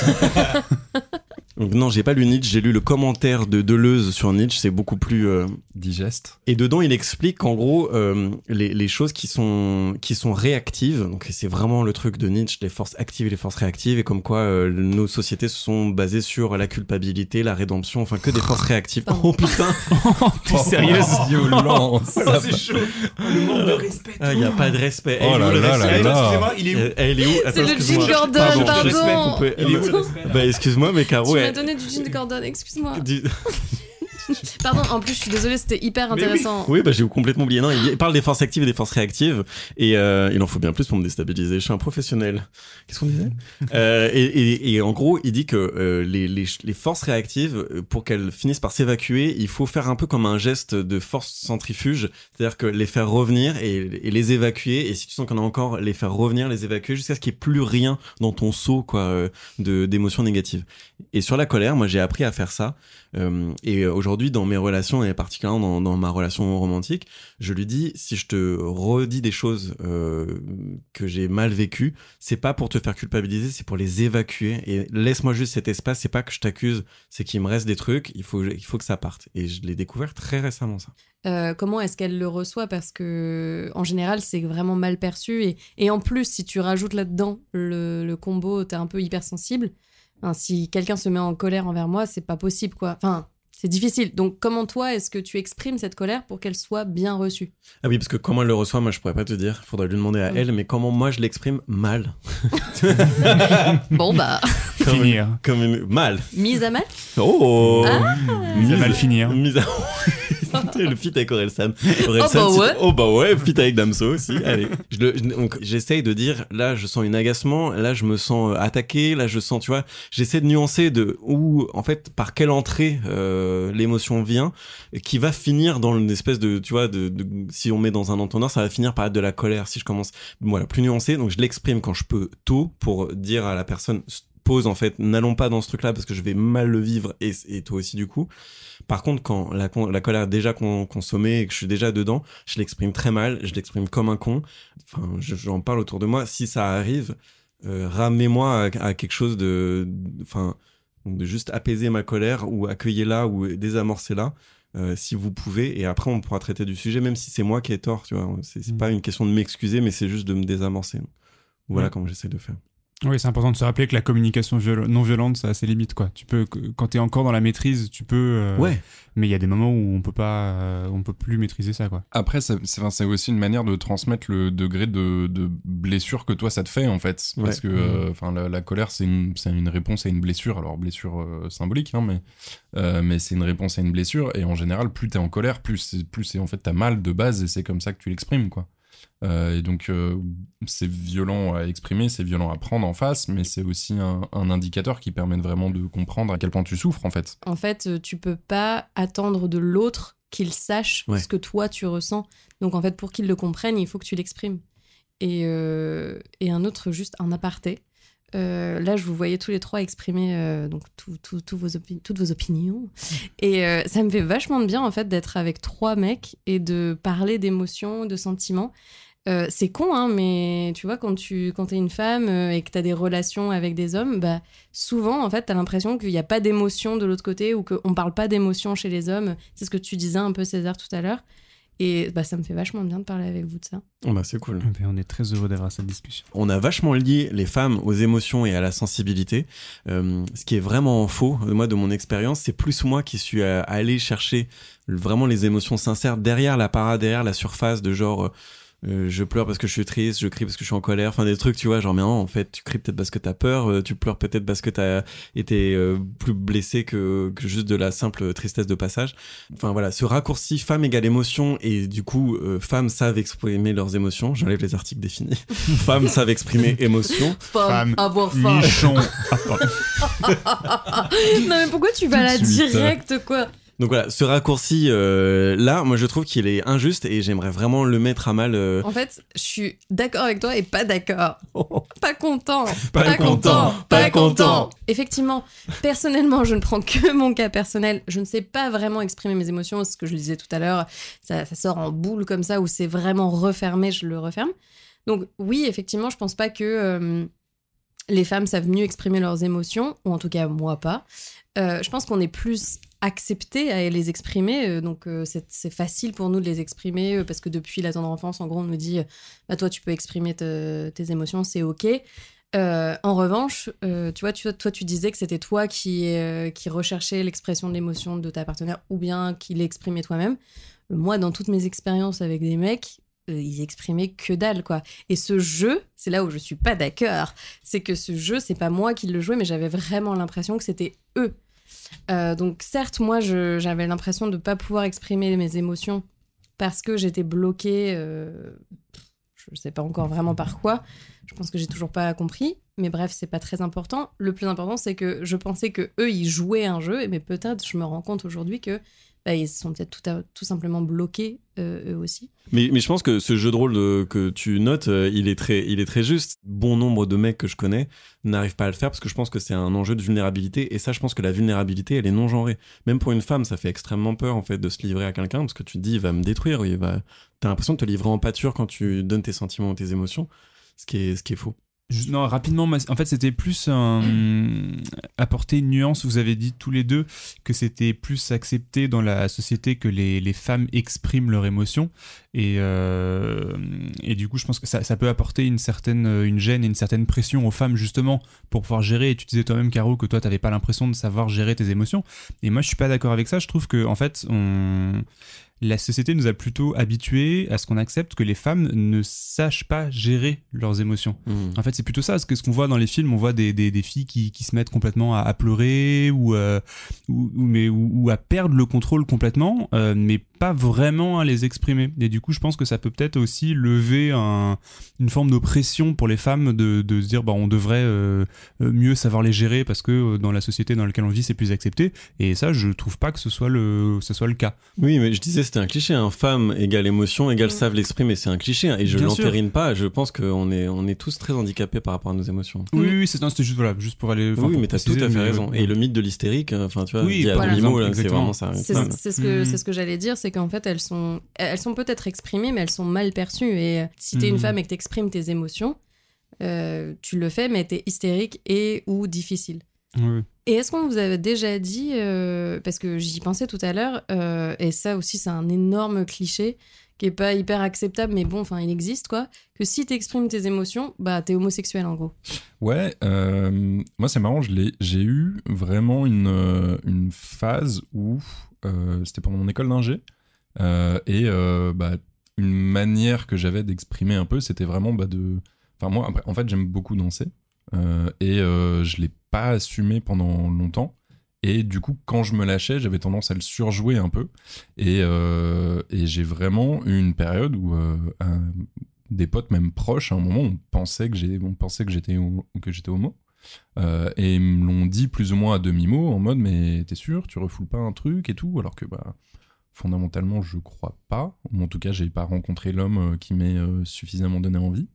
[SPEAKER 5] Donc non, j'ai pas lu Nietzsche, j'ai lu le commentaire de Deleuze sur Nietzsche, c'est beaucoup plus euh...
[SPEAKER 7] digeste.
[SPEAKER 5] Et dedans, il explique qu'en gros, euh, les, les choses qui sont qui sont réactives, donc c'est vraiment le truc de Nietzsche, les forces actives et les forces réactives, et comme quoi euh, nos sociétés se sont basées sur la culpabilité, la rédemption, enfin que des forces réactives. Oh putain, t'es sérieuse?
[SPEAKER 7] Violent,
[SPEAKER 5] ça c'est chaud. Le manque de respect. Ah, il y a pas de respect.
[SPEAKER 7] Oh là là là là.
[SPEAKER 3] Excusez-moi, il est où?
[SPEAKER 5] Elle est où?
[SPEAKER 6] C'est le Jim Gordon, pardon. pardon.
[SPEAKER 5] Peut... Il est où le respect? Bah excuse-moi, mais Caro.
[SPEAKER 6] Tu m'as donné du Jim Gordon, excuse-moi. Du... Pardon, en plus je suis désolée, c'était hyper intéressant.
[SPEAKER 5] Oui, oui bah j'ai complètement oublié. Non, il parle des forces actives et des forces réactives, et euh, il en faut bien plus pour me déstabiliser. Je suis un professionnel. Qu'est-ce qu'on disait? euh, et, et, et en gros, il dit que euh, les, les, les forces réactives, pour qu'elles finissent par s'évacuer, il faut faire un peu comme un geste de force centrifuge, c'est-à-dire que les faire revenir et, et les évacuer. Et si tu sens qu'on a encore, les faire revenir, les évacuer jusqu'à ce qu'il n'y ait plus rien dans ton seau, quoi, de d'émotions négatives. Et sur la colère, moi j'ai appris à faire ça. Euh, et aujourd'hui, dans mes relations, et particulièrement dans, dans ma relation romantique, je lui dis, si je te redis des choses euh, que j'ai mal vécues, c'est pas pour te faire culpabiliser, c'est pour les évacuer. Et laisse-moi juste cet espace, c'est pas que je t'accuse, c'est qu'il me reste des trucs, il faut, il faut que ça parte. Et je l'ai découvert très récemment, ça.
[SPEAKER 6] Euh, comment est-ce qu'elle le reçoit? Parce que en général c'est vraiment mal perçu, et, et en plus si tu rajoutes là-dedans le, le combo t'es un peu hypersensible, enfin, si quelqu'un se met en colère envers moi, c'est pas possible, quoi. Enfin, c'est difficile. Donc comment toi est-ce que tu exprimes cette colère pour qu'elle soit bien reçue?
[SPEAKER 5] Ah oui, parce que comment elle le reçoit, moi je pourrais pas te dire, il faudrait lui demander à mmh. elle, mais comment moi je l'exprime? Mal.
[SPEAKER 6] Bon bah
[SPEAKER 5] comme
[SPEAKER 4] finir
[SPEAKER 5] une, comme une... mal
[SPEAKER 6] mise à mal.
[SPEAKER 5] Oh
[SPEAKER 6] ah.
[SPEAKER 4] Mise à mal finir.
[SPEAKER 5] Mise à Le feat avec Orelsan.
[SPEAKER 6] Oh bah ouais.
[SPEAKER 5] Oh bah ouais, feat avec Damso aussi. Allez. Je le, je, donc, j'essaye de dire, là, je sens une agacement, là, je me sens attaqué, là, je sens, tu vois, j'essaie de nuancer de où, en fait, par quelle entrée euh, l'émotion vient, qui va finir dans une espèce de, tu vois, de, de, si on met dans un entendeur, ça va finir par être de la colère. Si je commence, voilà, plus nuancé, donc je l'exprime quand je peux tôt pour dire à la personne, pause en fait, n'allons pas dans ce truc-là parce que je vais mal le vivre et, et toi aussi du coup. Par contre, quand la, la colère est déjà con, consommée et que je suis déjà dedans, je l'exprime très mal, je l'exprime comme un con. Enfin, je, j'en parle autour de moi. Si ça arrive, euh, ramenez-moi à, à quelque chose de, enfin, de juste apaiser ma colère ou accueillir-la ou désamorcer-la. Euh, si vous pouvez, et après on pourra traiter du sujet, même si c'est moi qui ai tort, tu vois. C'est, c'est mmh. pas une question de m'excuser, mais c'est juste de me désamorcer. Voilà mmh. comment j'essaie de faire.
[SPEAKER 4] Oui, c'est important de se rappeler que la communication viol- non violente, ça a ses limites, quoi. Tu peux, quand t'es encore dans la maîtrise, tu peux. Euh,
[SPEAKER 5] ouais.
[SPEAKER 4] Mais il y a des moments où on peut pas, euh, on peut plus maîtriser ça, quoi.
[SPEAKER 7] Après, c'est, c'est, c'est aussi une manière de transmettre le degré de, de blessure que toi ça te fait, en fait, ouais. parce que, enfin, mmh. euh, la, la colère, c'est une, c'est une réponse à une blessure. Alors blessure euh, symbolique, hein, mais, euh, mais c'est une réponse à une blessure. Et en général, plus t'es en colère, plus c'est, plus c'est en fait t'as mal de base, et c'est comme ça que tu l'exprimes, quoi. Euh, et donc euh, c'est violent à exprimer, c'est violent à prendre en face, mais c'est aussi un, un indicateur qui permet vraiment de comprendre à quel point tu souffres en fait.
[SPEAKER 6] En fait, tu peux pas attendre de l'autre qu'il sache ouais. ce que toi tu ressens. Donc en fait, pour qu'il le comprenne, il faut que tu l'exprimes. Et, euh, et un autre, juste un aparté. Euh, là, je vous voyais tous les trois exprimer euh, donc tout, tout, tout vos opi- toutes vos opinions. Et euh, ça me fait vachement de bien, en fait, d'être avec trois mecs et de parler d'émotions, de sentiments. Euh, c'est con, hein, mais tu vois, quand, tu, quand t'es une femme euh, et que t'as des relations avec des hommes, bah, souvent, en fait, t'as l'impression qu'il n'y a pas d'émotion de l'autre côté ou qu'on parle pas d'émotion chez les hommes. C'est ce que tu disais un peu, César, tout à l'heure. Et bah, ça me fait vachement bien de parler avec vous de ça.
[SPEAKER 5] Oh bah, c'est cool.
[SPEAKER 4] Et on est très heureux d'avoir cette discussion.
[SPEAKER 5] On a vachement lié les femmes aux émotions et à la sensibilité. Euh, ce qui est vraiment faux, moi, de mon expérience, c'est plus moi qui suis allé chercher vraiment les émotions sincères derrière la parade, derrière la surface de genre... Euh, je pleure parce que je suis triste, je crie parce que je suis en colère, enfin des trucs, tu vois, genre mais non, en fait tu cries peut-être parce que t'as peur, euh, tu pleures peut-être parce que t'as été euh, plus blessé que, que juste de la simple tristesse de passage. Enfin voilà, ce raccourci femme égale émotion, et du coup euh, femmes savent exprimer leurs émotions, j'enlève les articles définis. Femmes savent exprimer émotion.
[SPEAKER 6] Femme, avoir faim.
[SPEAKER 4] Nichon.
[SPEAKER 6] Non mais pourquoi tu vas là direct, quoi?
[SPEAKER 5] Donc voilà, ce raccourci euh, là, moi je trouve qu'il est injuste et j'aimerais vraiment le mettre à mal. Euh...
[SPEAKER 6] En fait, je suis d'accord avec toi et pas d'accord. Oh. Pas content.
[SPEAKER 5] Pas, pas content. content. Pas, pas content. content.
[SPEAKER 6] Effectivement, personnellement, je ne prends que mon cas personnel. Je ne sais pas vraiment exprimer mes émotions, ce que je le disais tout à l'heure. Ça, ça sort en boule comme ça, où c'est vraiment refermé, je le referme. Donc oui, effectivement, je pense pas que euh, les femmes savent mieux exprimer leurs émotions, ou en tout cas moi pas. Euh, je pense qu'on est plus accepté à les exprimer, euh, donc euh, c'est, c'est facile pour nous de les exprimer, euh, parce que depuis la tendre enfance, en gros, on nous dit bah, toi, tu peux exprimer te, tes émotions, c'est OK. Euh, en revanche, euh, tu vois, tu, toi, tu disais que c'était toi qui, euh, qui recherchais l'expression de l'émotion de ta partenaire, ou bien qui l'exprimait toi-même. Euh, moi, dans toutes mes expériences avec des mecs, euh, ils exprimaient que dalle, quoi. Et ce jeu, c'est là où je suis pas d'accord, c'est que ce jeu, c'est pas moi qui le jouais, mais j'avais vraiment l'impression que c'était eux. Euh, donc certes, moi je, j'avais l'impression de ne pas pouvoir exprimer mes émotions parce que j'étais bloquée, euh, je ne sais pas encore vraiment par quoi, je pense que j'ai toujours pas compris, mais bref, c'est pas très important. Le plus important, c'est que je pensais que eux ils jouaient un jeu, mais peut-être je me rends compte aujourd'hui que bah, ils sont peut-être tout, à, tout simplement bloqués euh, eux aussi.
[SPEAKER 5] Mais, mais je pense que ce jeu de rôle de, que tu notes, euh, il, est très, il est très juste. Bon nombre de mecs que je connais n'arrivent pas à le faire parce que je pense que c'est un enjeu de vulnérabilité, et ça, je pense que la vulnérabilité, elle est non genrée. Même pour une femme, ça fait extrêmement peur en fait de se livrer à quelqu'un parce que tu te dis il va me détruire, il va... t'as l'impression de te livrer en pâture quand tu donnes tes sentiments ou tes émotions, ce qui est, ce qui est faux.
[SPEAKER 4] Juste, non, rapidement, en fait, c'était plus un, apporter une nuance. Vous avez dit tous les deux que c'était plus accepté dans la société que les, les femmes expriment leurs émotions. Et, euh, et du coup, je pense que ça, ça peut apporter une certaine une gêne et une certaine pression aux femmes, justement, pour pouvoir gérer. Et tu disais toi-même, Caro, que toi, t'avais pas l'impression de savoir gérer tes émotions. Et moi, je suis pas d'accord avec ça. Je trouve que, en fait, on... la société nous a plutôt habitués à ce qu'on accepte que les femmes ne sachent pas gérer leurs émotions.
[SPEAKER 5] Mmh.
[SPEAKER 4] En fait, c'est plutôt ça, parce que ce qu'on voit dans les films, on voit des, des, des filles qui, qui se mettent complètement à, à pleurer ou, euh, ou, ou, mais, ou, ou à perdre le contrôle complètement, euh, mais pas vraiment à les exprimer. Et du coup, je pense que ça peut peut-être aussi lever un, une forme d'oppression pour les femmes de, de se dire bah, on devrait euh, mieux savoir les gérer parce que dans la société dans laquelle on vit, c'est plus accepté. Et ça, je trouve pas que ce soit le, ce soit le cas.
[SPEAKER 5] Oui, mais je disais, c'était un cliché. Hein. Femme égale émotion égale savent l'exprimer. C'est un cliché. Hein. Et je
[SPEAKER 4] Bien
[SPEAKER 5] l'entérine pas. Je pense qu'on est, on est tous très handicapés par rapport à nos émotions.
[SPEAKER 4] Oui, oui, c'est, non, c'était juste, voilà, juste pour aller.
[SPEAKER 5] Oui, mais t'as tout à fait raison. Et le mythe de l'hystérique, enfin, tu vois,
[SPEAKER 4] oui,
[SPEAKER 5] il y a
[SPEAKER 6] voilà.
[SPEAKER 5] demi-mot, là, c'est
[SPEAKER 4] Exactement.
[SPEAKER 5] vraiment ça.
[SPEAKER 6] C'est, c'est, ce que, c'est ce que j'allais dire, c'est qu'en fait, elles sont, elles sont peut-être exprimées, mais elles sont mal perçues. Et si t'es
[SPEAKER 4] Mhm.
[SPEAKER 6] une femme et que t'exprimes tes émotions, euh, tu le fais, mais t'es hystérique et ou difficile.
[SPEAKER 4] Oui.
[SPEAKER 6] Et est-ce qu'on vous avait déjà dit, euh, parce que j'y pensais tout à l'heure, euh, et ça aussi c'est un énorme cliché qui est pas hyper acceptable, mais bon, enfin il existe quoi, que si t'exprimes tes émotions, bah t'es homosexuel en gros.
[SPEAKER 7] Ouais, euh, moi c'est marrant, je l'ai, j'ai eu vraiment une, euh, une phase où euh, c'était pendant mon école d'ingé, euh, et euh, bah, une manière que j'avais d'exprimer un peu, c'était vraiment bah, de... Enfin moi, après, en fait j'aime beaucoup danser, euh, et euh, je l'ai pas assumé pendant longtemps. Et du coup, quand je me lâchais, j'avais tendance à le surjouer un peu. Et, euh, et j'ai vraiment eu une période où euh, un, des potes, même proches, à un moment, on pensait que, j'ai, on pensait que, j'étais, que j'étais homo. Euh, et ils me l'ont dit plus ou moins à demi-mot, en mode « Mais t'es sûr, tu refoules pas un truc et tout ?» Alors que bah, fondamentalement, je crois pas. Ou en tout cas, j'ai pas rencontré l'homme qui m'ait euh, suffisamment donné envie.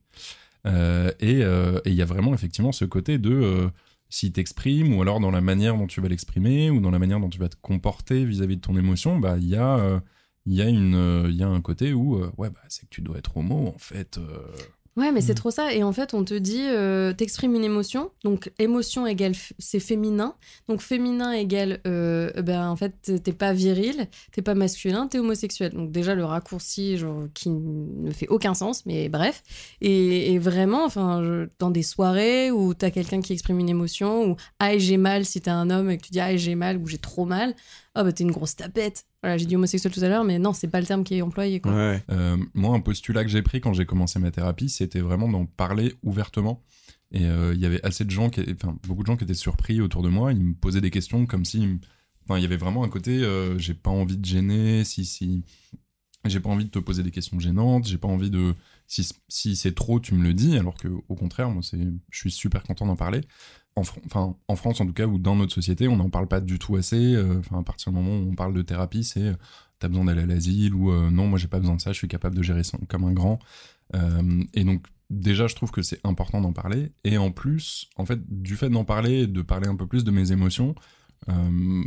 [SPEAKER 7] Euh, et il euh, y a vraiment effectivement ce côté de... Euh, s'il t'exprime, ou alors dans la manière dont tu vas l'exprimer, ou dans la manière dont tu vas te comporter vis-à-vis de ton émotion, bah il y a, euh, y a une, euh, y a un côté où, euh, ouais, bah c'est que tu dois être homo, en fait. Euh...
[SPEAKER 6] Ouais, mais mmh. c'est trop ça. Et en fait, on te dit, euh, t'exprimes une émotion. Donc, émotion égale, f- c'est féminin. Donc, féminin égale, euh, ben, en fait, t'es pas viril, t'es pas masculin, t'es homosexuel. Donc, déjà, le raccourci, genre, qui ne fait aucun sens, mais bref. Et, et vraiment, enfin, je, dans des soirées où t'as quelqu'un qui exprime une émotion, ou ah, j'ai mal si t'es un homme et que tu dis ah, j'ai mal ou j'ai trop mal, ah, bah, t'es une grosse tapette. Voilà, j'ai dit homosexuel tout à l'heure, mais non, c'est pas le terme qui est employé, quoi.
[SPEAKER 5] Ouais.
[SPEAKER 7] Euh, moi, un postulat que j'ai pris quand j'ai commencé ma thérapie, c'était vraiment d'en parler ouvertement. Et il euh, y avait assez de gens, qui, enfin, beaucoup de gens qui étaient surpris autour de moi. Ils me posaient des questions comme si, enfin, il y avait vraiment un côté, euh, j'ai pas envie de gêner, si, si, j'ai pas envie de te poser des questions gênantes, j'ai pas envie de, si, si c'est trop, tu me le dis. Alors que, au contraire, moi, c'est, je suis super content d'en parler. En, Fr- enfin, en France en tout cas, ou dans notre société, on n'en parle pas du tout assez. Enfin, euh, à partir du moment où on parle de thérapie, c'est euh, t'as besoin d'aller à l'asile, ou euh, non, moi j'ai pas besoin de ça, je suis capable de gérer ça comme un grand. Euh, et donc déjà, je trouve que c'est important d'en parler. Et en plus, en fait, du fait d'en parler, de parler un peu plus de mes émotions, euh,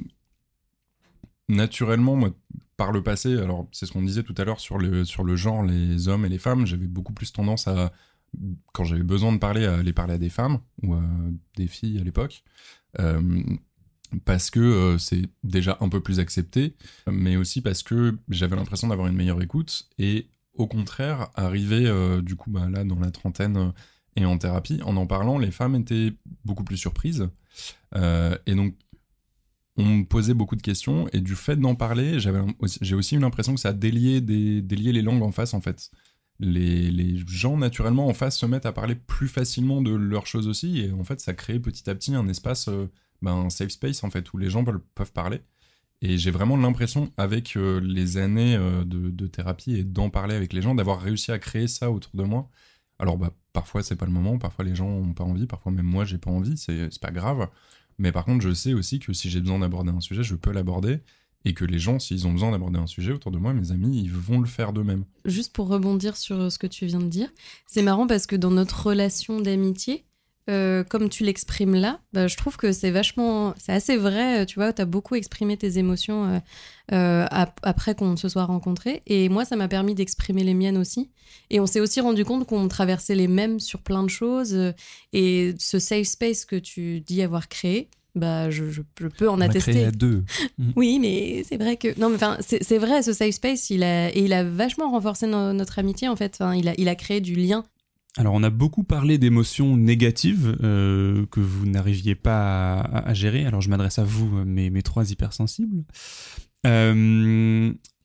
[SPEAKER 7] naturellement, moi, par le passé, alors c'est ce qu'on disait tout à l'heure sur le, sur le genre, les hommes et les femmes, j'avais beaucoup plus tendance à, quand j'avais besoin de parler, à aller parler à des femmes ou à des filles à l'époque, euh, parce que euh, c'est déjà un peu plus accepté, mais aussi parce que j'avais l'impression d'avoir une meilleure écoute, et au contraire, arrivé euh, du coup bah, là dans la trentaine euh, et en thérapie, en en parlant, les femmes étaient beaucoup plus surprises, euh, et donc on me posait beaucoup de questions, et du fait d'en parler, j'avais aussi, j'ai aussi eu l'impression que ça a délié, des, délié les langues en face en fait. Les, les gens naturellement en face se mettent à parler plus facilement de leurs choses aussi, et en fait ça crée petit à petit un espace, euh, ben, un safe space en fait, où les gens peuvent, peuvent parler. Et j'ai vraiment l'impression avec euh, les années euh, de, de thérapie et d'en parler avec les gens, d'avoir réussi à créer ça autour de moi. Alors bah, parfois c'est pas le moment, parfois les gens ont pas envie, parfois même moi j'ai pas envie, c'est, c'est pas grave. Mais par contre je sais aussi que si j'ai besoin d'aborder un sujet, je peux l'aborder. Et que les gens, s'ils ont besoin d'aborder un sujet autour de moi, mes amis, ils vont le faire d'eux-mêmes.
[SPEAKER 6] Juste pour rebondir sur ce que tu viens de dire, c'est marrant parce que dans notre relation d'amitié, euh, comme tu l'exprimes là, bah, je trouve que c'est vachement, c'est assez vrai, tu vois, t'as beaucoup exprimé tes émotions euh, euh, ap- après qu'on se soit rencontrés, et moi ça m'a permis d'exprimer les miennes aussi, et on s'est aussi rendu compte qu'on traversait les mêmes sur plein de choses, euh, et ce safe space que tu dis avoir créé, bah je, je, je peux en
[SPEAKER 4] on
[SPEAKER 6] attester.
[SPEAKER 4] On a créé à deux.
[SPEAKER 6] Oui, mais c'est vrai que non, mais enfin c'est, c'est vrai, ce safe space, il a et il a vachement renforcé no, notre amitié en fait. Enfin, il a il a créé du lien.
[SPEAKER 4] Alors, on a beaucoup parlé d'émotions négatives euh, que vous n'arriviez pas à, à gérer. Alors, je m'adresse à vous, mes, mes trois hypersensibles. Euh,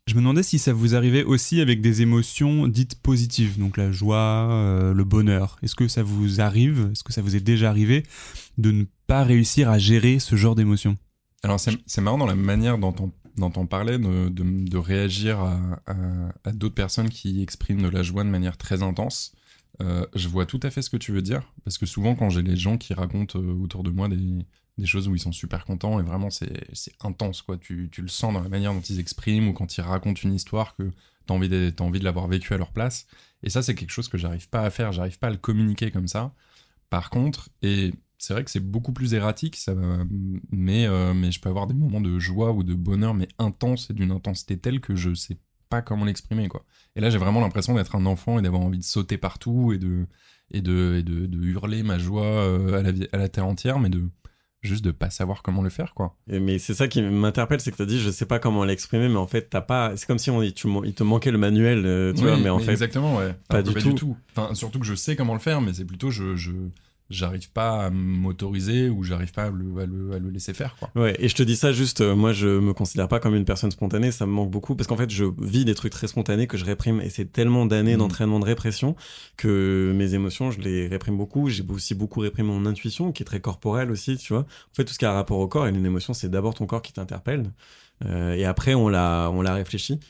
[SPEAKER 4] Je me demandais si ça vous arrivait aussi avec des émotions dites positives, donc la joie, euh, le bonheur. Est-ce que ça vous arrive, est-ce que ça vous est déjà arrivé de ne pas réussir à gérer ce genre d'émotions ?
[SPEAKER 7] Alors c'est, c'est marrant dans la manière dont on, dont on parlait de, de, de réagir à, à, à d'autres personnes qui expriment de la joie de manière très intense. Euh, je vois tout à fait ce que tu veux dire, parce que souvent quand j'ai les gens qui racontent euh, autour de moi des, des choses où ils sont super contents, et vraiment c'est, c'est intense, quoi. Tu, tu le sens dans la manière dont ils expriment, ou quand ils racontent une histoire que t'as envie de, t'as envie de l'avoir vécue à leur place. Et ça, c'est quelque chose que j'arrive pas à faire, j'arrive pas à le communiquer comme ça. Par contre, et c'est vrai que c'est beaucoup plus erratique, ça, mais, euh, mais je peux avoir des moments de joie ou de bonheur, mais intenses, et d'une intensité telle que je sais pas comment l'exprimer, quoi. Et là, j'ai vraiment l'impression d'être un enfant et d'avoir envie de sauter partout et de, et de, et de, de hurler ma joie euh, à, la, à la terre entière, mais de juste de pas savoir comment le faire, quoi.
[SPEAKER 5] Et mais c'est ça qui m'interpelle, c'est que t'as dit je sais pas comment l'exprimer, mais en fait t'as pas, c'est comme si on, tu, il te manquait le manuel, euh, tu
[SPEAKER 7] oui,
[SPEAKER 5] vois, mais en
[SPEAKER 7] mais
[SPEAKER 5] fait
[SPEAKER 7] exactement, ouais.
[SPEAKER 5] pas,
[SPEAKER 7] Alors,
[SPEAKER 5] du,
[SPEAKER 7] pas
[SPEAKER 5] tout.
[SPEAKER 7] du tout. Enfin, surtout que je sais comment le faire, mais c'est plutôt je, je j'arrive pas à m'autoriser ou j'arrive pas à le, à le, à le laisser faire, quoi.
[SPEAKER 5] Ouais, et je te dis ça juste, euh, moi je me considère pas comme une personne spontanée, ça me manque beaucoup, parce qu'en fait je vis des trucs très spontanés que je réprime, et c'est tellement d'années mmh. d'entraînement de répression que mes émotions je les réprime beaucoup. J'ai aussi beaucoup réprimé mon intuition qui est très corporelle aussi, tu vois. En fait tout ce qui a rapport au corps, et une émotion c'est d'abord ton corps qui t'interpelle, euh, et après on la, on la réfléchit.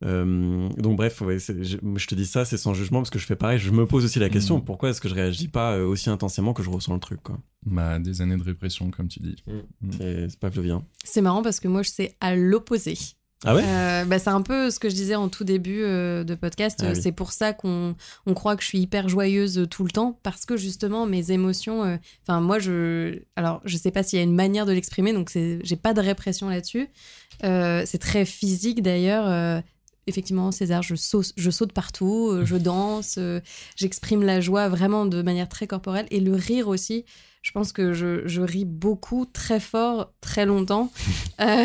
[SPEAKER 5] Euh, donc bref, ouais, c'est, je, je te dis ça, c'est sans jugement, parce que je fais pareil, je me pose aussi la question, mmh. pourquoi est-ce que je réagis pas aussi intensément que je ressens le truc, quoi.
[SPEAKER 7] Bah, des années de répression, comme tu dis.
[SPEAKER 5] Mmh. Mmh. C'est, c'est pavlovien.
[SPEAKER 6] C'est marrant parce que moi, je sais à l'opposé.
[SPEAKER 5] Ah ouais
[SPEAKER 6] euh, bah, c'est un peu ce que je disais en tout début euh, de podcast. Ah oui. C'est pour ça qu'on on croit que je suis hyper joyeuse tout le temps, parce que justement, mes émotions... Enfin, euh, moi, je... Alors, je sais pas s'il y a une manière de l'exprimer, donc c'est... j'ai pas de répression là-dessus. Euh, c'est très physique, d'ailleurs. Euh, Effectivement, César, je saute, je saute partout, euh, je danse, euh, j'exprime la joie vraiment de manière très corporelle. Et le rire aussi, je pense que je, je ris beaucoup, très fort, très longtemps. Euh...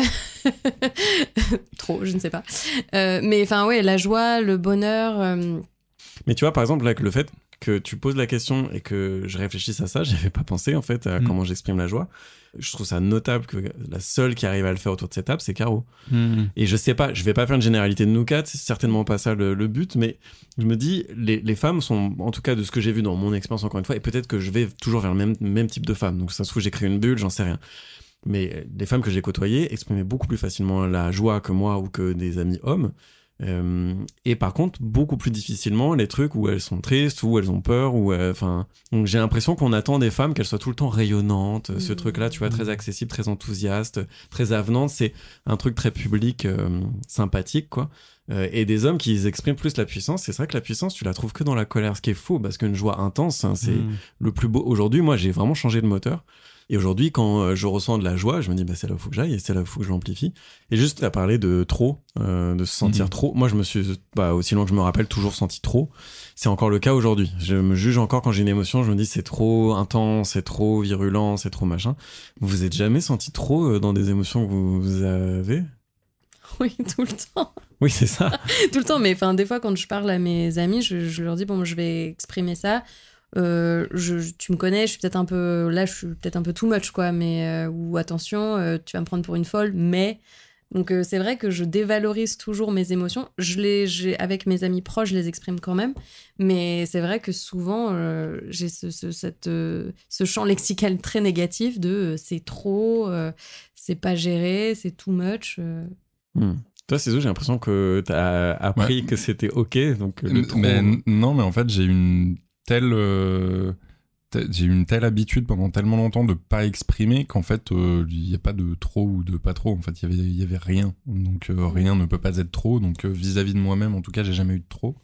[SPEAKER 6] Trop, je ne sais pas. Euh, mais enfin, ouais, la joie, le bonheur... Euh...
[SPEAKER 5] Mais tu vois, par exemple, là, que le fait que tu poses la question et que je réfléchisse à ça, j'avais pas pensé, en fait, à mmh. comment j'exprime la joie. Je trouve ça notable que la seule qui arrive à le faire autour de cette table, c'est Caro. Mmh. Et je sais pas, je vais pas faire une généralité de nous quatre, c'est certainement pas ça le, le but, mais je me dis, les, les femmes sont, en tout cas de ce que j'ai vu dans mon expérience encore une fois, et peut-être que je vais toujours vers le même, même type de femmes, donc ça se trouve j'ai créé une bulle, j'en sais rien. Mais les femmes que j'ai côtoyées exprimaient beaucoup plus facilement la joie que moi ou que des amis hommes. Euh, et par contre beaucoup plus difficilement les trucs où elles sont tristes, où elles ont peur, où enfin euh, donc j'ai l'impression qu'on attend des femmes qu'elles soient tout le temps rayonnantes, mmh. ce truc là tu vois, très accessible, très enthousiaste, très avenante, c'est un truc très public, euh, sympathique, quoi. Euh, et des hommes qui expriment plus la puissance. C'est vrai que la puissance tu la trouves que dans la colère, ce qui est faux, parce qu'une joie intense, hein, c'est mmh. le plus beau. Aujourd'hui moi j'ai vraiment changé de moteur. Et aujourd'hui, quand je ressens de la joie, je me dis, bah, c'est là où il faut que j'aille, et c'est là où il faut que je l'amplifie. Et juste à parler de trop, euh, de se sentir mmh. trop, moi, je me suis, bah, aussi loin que je me rappelle, toujours senti trop. C'est encore le cas aujourd'hui. Je me juge encore quand j'ai une émotion, je me dis, c'est trop intense, c'est trop virulent, c'est trop machin. Vous vous êtes jamais senti trop dans des émotions que vous avez ?
[SPEAKER 6] Oui, tout le temps.
[SPEAKER 5] Oui, c'est ça.
[SPEAKER 6] Tout le temps, mais enfin, des fois, quand je parle à mes amis, je, je leur dis, bon, je vais exprimer ça. Euh, je, tu me connais, je suis peut-être un peu là, je suis peut-être un peu too much, quoi, mais euh, ou attention, euh, tu vas me prendre pour une folle, mais donc euh, c'est vrai que je dévalorise toujours mes émotions. Je les, j'ai, avec mes amis proches, je les exprime quand même, mais c'est vrai que souvent euh, j'ai ce, ce, cette, euh, ce champ lexical très négatif de euh, c'est trop, euh, c'est pas géré, c'est too much. Euh.
[SPEAKER 5] Hmm. Toi, Cézou, j'ai l'impression que t'as appris ouais. que c'était ok, donc le trop...
[SPEAKER 7] mais, non, mais en fait, j'ai une telle euh, t- j'ai eu une telle habitude pendant tellement longtemps de pas exprimer qu'en fait il euh, y a pas de trop ou de pas trop, en fait il y avait il y avait rien, donc euh, rien ne peut pas être trop, donc euh, vis-à-vis de moi-même en tout cas j'ai jamais eu de trop.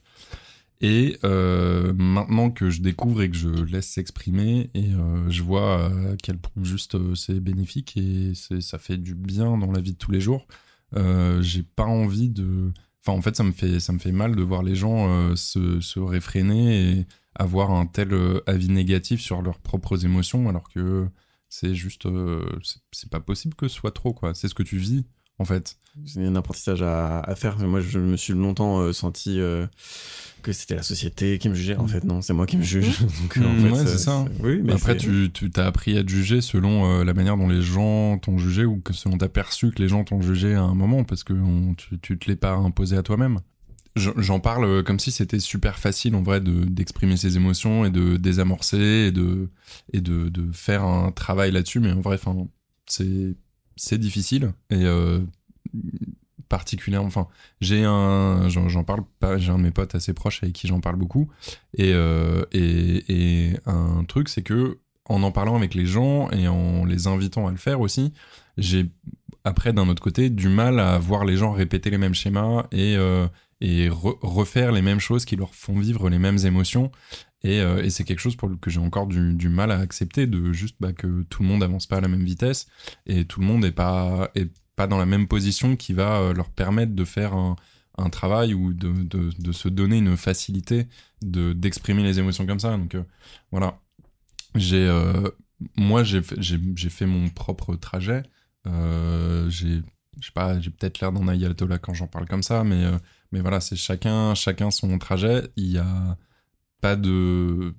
[SPEAKER 7] Et euh, maintenant que je découvre et que je laisse s'exprimer, et euh, je vois à quel point juste euh, c'est bénéfique et c'est, ça fait du bien dans la vie de tous les jours, euh, j'ai pas envie de enfin en fait ça me fait ça me fait mal de voir les gens euh, se se réfréner et avoir un tel euh, avis négatif sur leurs propres émotions, alors que c'est juste euh, c'est, c'est pas possible que ce soit trop, quoi. C'est ce que tu vis en fait.
[SPEAKER 5] C'est un apprentissage à, à faire. Moi, je me suis longtemps euh, senti euh, que c'était la société qui me jugeait. En fait, non, c'est moi qui me juge. Donc,
[SPEAKER 7] mmh,
[SPEAKER 5] en fait,
[SPEAKER 7] ouais,
[SPEAKER 5] c'est,
[SPEAKER 7] c'est ça.
[SPEAKER 5] c'est... Oui, mais
[SPEAKER 7] après,
[SPEAKER 5] c'est...
[SPEAKER 7] tu, tu t'as appris à te juger selon euh, la manière dont les gens t'ont jugé ou que selon t'as perçu que les gens t'ont jugé à un moment parce que on, tu, tu te l'es pas imposé à toi-même. J'en parle comme si c'était super facile en vrai de, d'exprimer ses émotions et de désamorcer et de, et de, de faire un travail là-dessus, mais en vrai, enfin, c'est, c'est difficile et euh, particulièrement, enfin, j'ai un, j'en, j'en parle pas, j'ai un de mes potes assez proches avec qui j'en parle beaucoup et, euh, et, et un truc, c'est que en en parlant avec les gens et en les invitant à le faire aussi, j'ai après d'un autre côté du mal à voir les gens répéter les mêmes schémas et euh, et re- refaire les mêmes choses qui leur font vivre les mêmes émotions. Et, euh, et c'est quelque chose pour le que j'ai encore du, du mal à accepter, de juste bah, que tout le monde avance pas à la même vitesse et tout le monde est pas, est pas dans la même position qui va euh, leur permettre de faire un, un travail ou de, de, de se donner une facilité de, d'exprimer les émotions comme ça. Donc euh, voilà. J'ai, euh, moi, j'ai fait, j'ai, j'ai fait mon propre trajet. Euh, j'ai, je sais pas, j'ai peut-être l'air d'un ayatollah quand j'en parle comme ça, mais... Euh, Mais voilà, c'est chacun, chacun son trajet. Il y a pas de,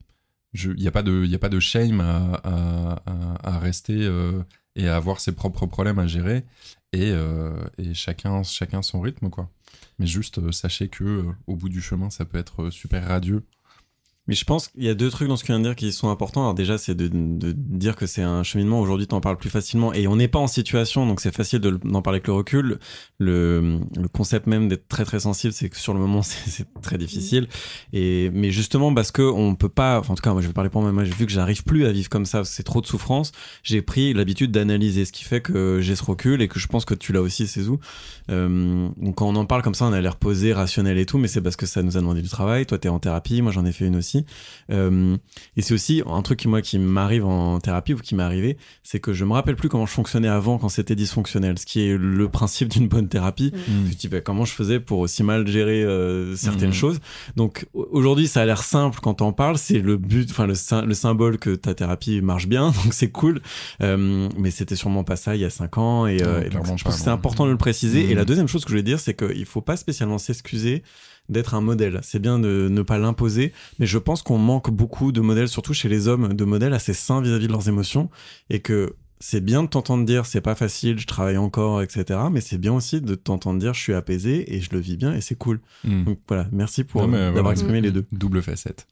[SPEAKER 7] je, il y a pas de, il y a pas de shame à, à, à, à rester euh, et à avoir ses propres problèmes à gérer. Et, euh, et chacun, chacun son rythme, quoi. Mais juste euh, sachez que euh, au bout du chemin, ça peut être super radieux.
[SPEAKER 5] Mais je pense qu'il y a deux trucs dans ce que tu viens de dire qui sont importants. Alors déjà, c'est de, de dire que c'est un cheminement. Aujourd'hui, tu en parles plus facilement et on n'est pas en situation, donc c'est facile de, d'en parler avec le recul. Le, le concept même d'être très très sensible, c'est que sur le moment, c'est, c'est très difficile. Et, mais justement, parce que on peut pas, enfin, en tout cas, moi je vais parler pour moi, moi j'ai vu que j'arrive plus à vivre comme ça, c'est trop de souffrance. J'ai pris l'habitude d'analyser, ce qui fait que j'ai ce recul et que je pense que tu l'as aussi, Cézou. Euh, donc quand on en parle comme ça, on a l'air posé, rationnel et tout, mais c'est parce que ça nous a demandé du travail. Toi, t'es en thérapie, moi j'en ai fait une aussi. Euh, et c'est aussi un truc qui, moi, qui m'arrive en thérapie ou qui m'est arrivé, c'est que je me rappelle plus comment je fonctionnais avant quand c'était dysfonctionnel, ce qui est le principe d'une bonne thérapie.
[SPEAKER 7] Mmh.
[SPEAKER 5] Je me dis bah, comment je faisais pour aussi mal gérer euh, certaines
[SPEAKER 7] mmh.
[SPEAKER 5] choses. Donc aujourd'hui, ça a l'air simple quand t'en parles, c'est le but, enfin le, le symbole que ta thérapie marche bien, donc c'est cool. Euh, mais c'était sûrement pas ça il y a cinq ans et, euh,
[SPEAKER 7] ouais,
[SPEAKER 5] et donc, je
[SPEAKER 7] pas,
[SPEAKER 5] pense que c'est
[SPEAKER 7] bon.
[SPEAKER 5] important de le préciser.
[SPEAKER 7] Mmh.
[SPEAKER 5] Et la deuxième chose que je voulais dire, c'est qu'il faut pas spécialement s'excuser d'être un modèle. C'est bien de ne pas l'imposer, mais je pense qu'on manque beaucoup de modèles, surtout chez les hommes, de modèles assez sains vis-à-vis de leurs émotions, et que c'est bien de t'entendre dire c'est pas facile, je travaille encore, et cetera. Mais c'est bien aussi de t'entendre dire je suis apaisé et je le vis bien et c'est cool.
[SPEAKER 7] Mmh.
[SPEAKER 5] Donc voilà, merci pour
[SPEAKER 7] non,
[SPEAKER 5] euh, d'avoir
[SPEAKER 7] voilà,
[SPEAKER 5] exprimé
[SPEAKER 6] mmh.
[SPEAKER 5] les deux.
[SPEAKER 7] Double facette.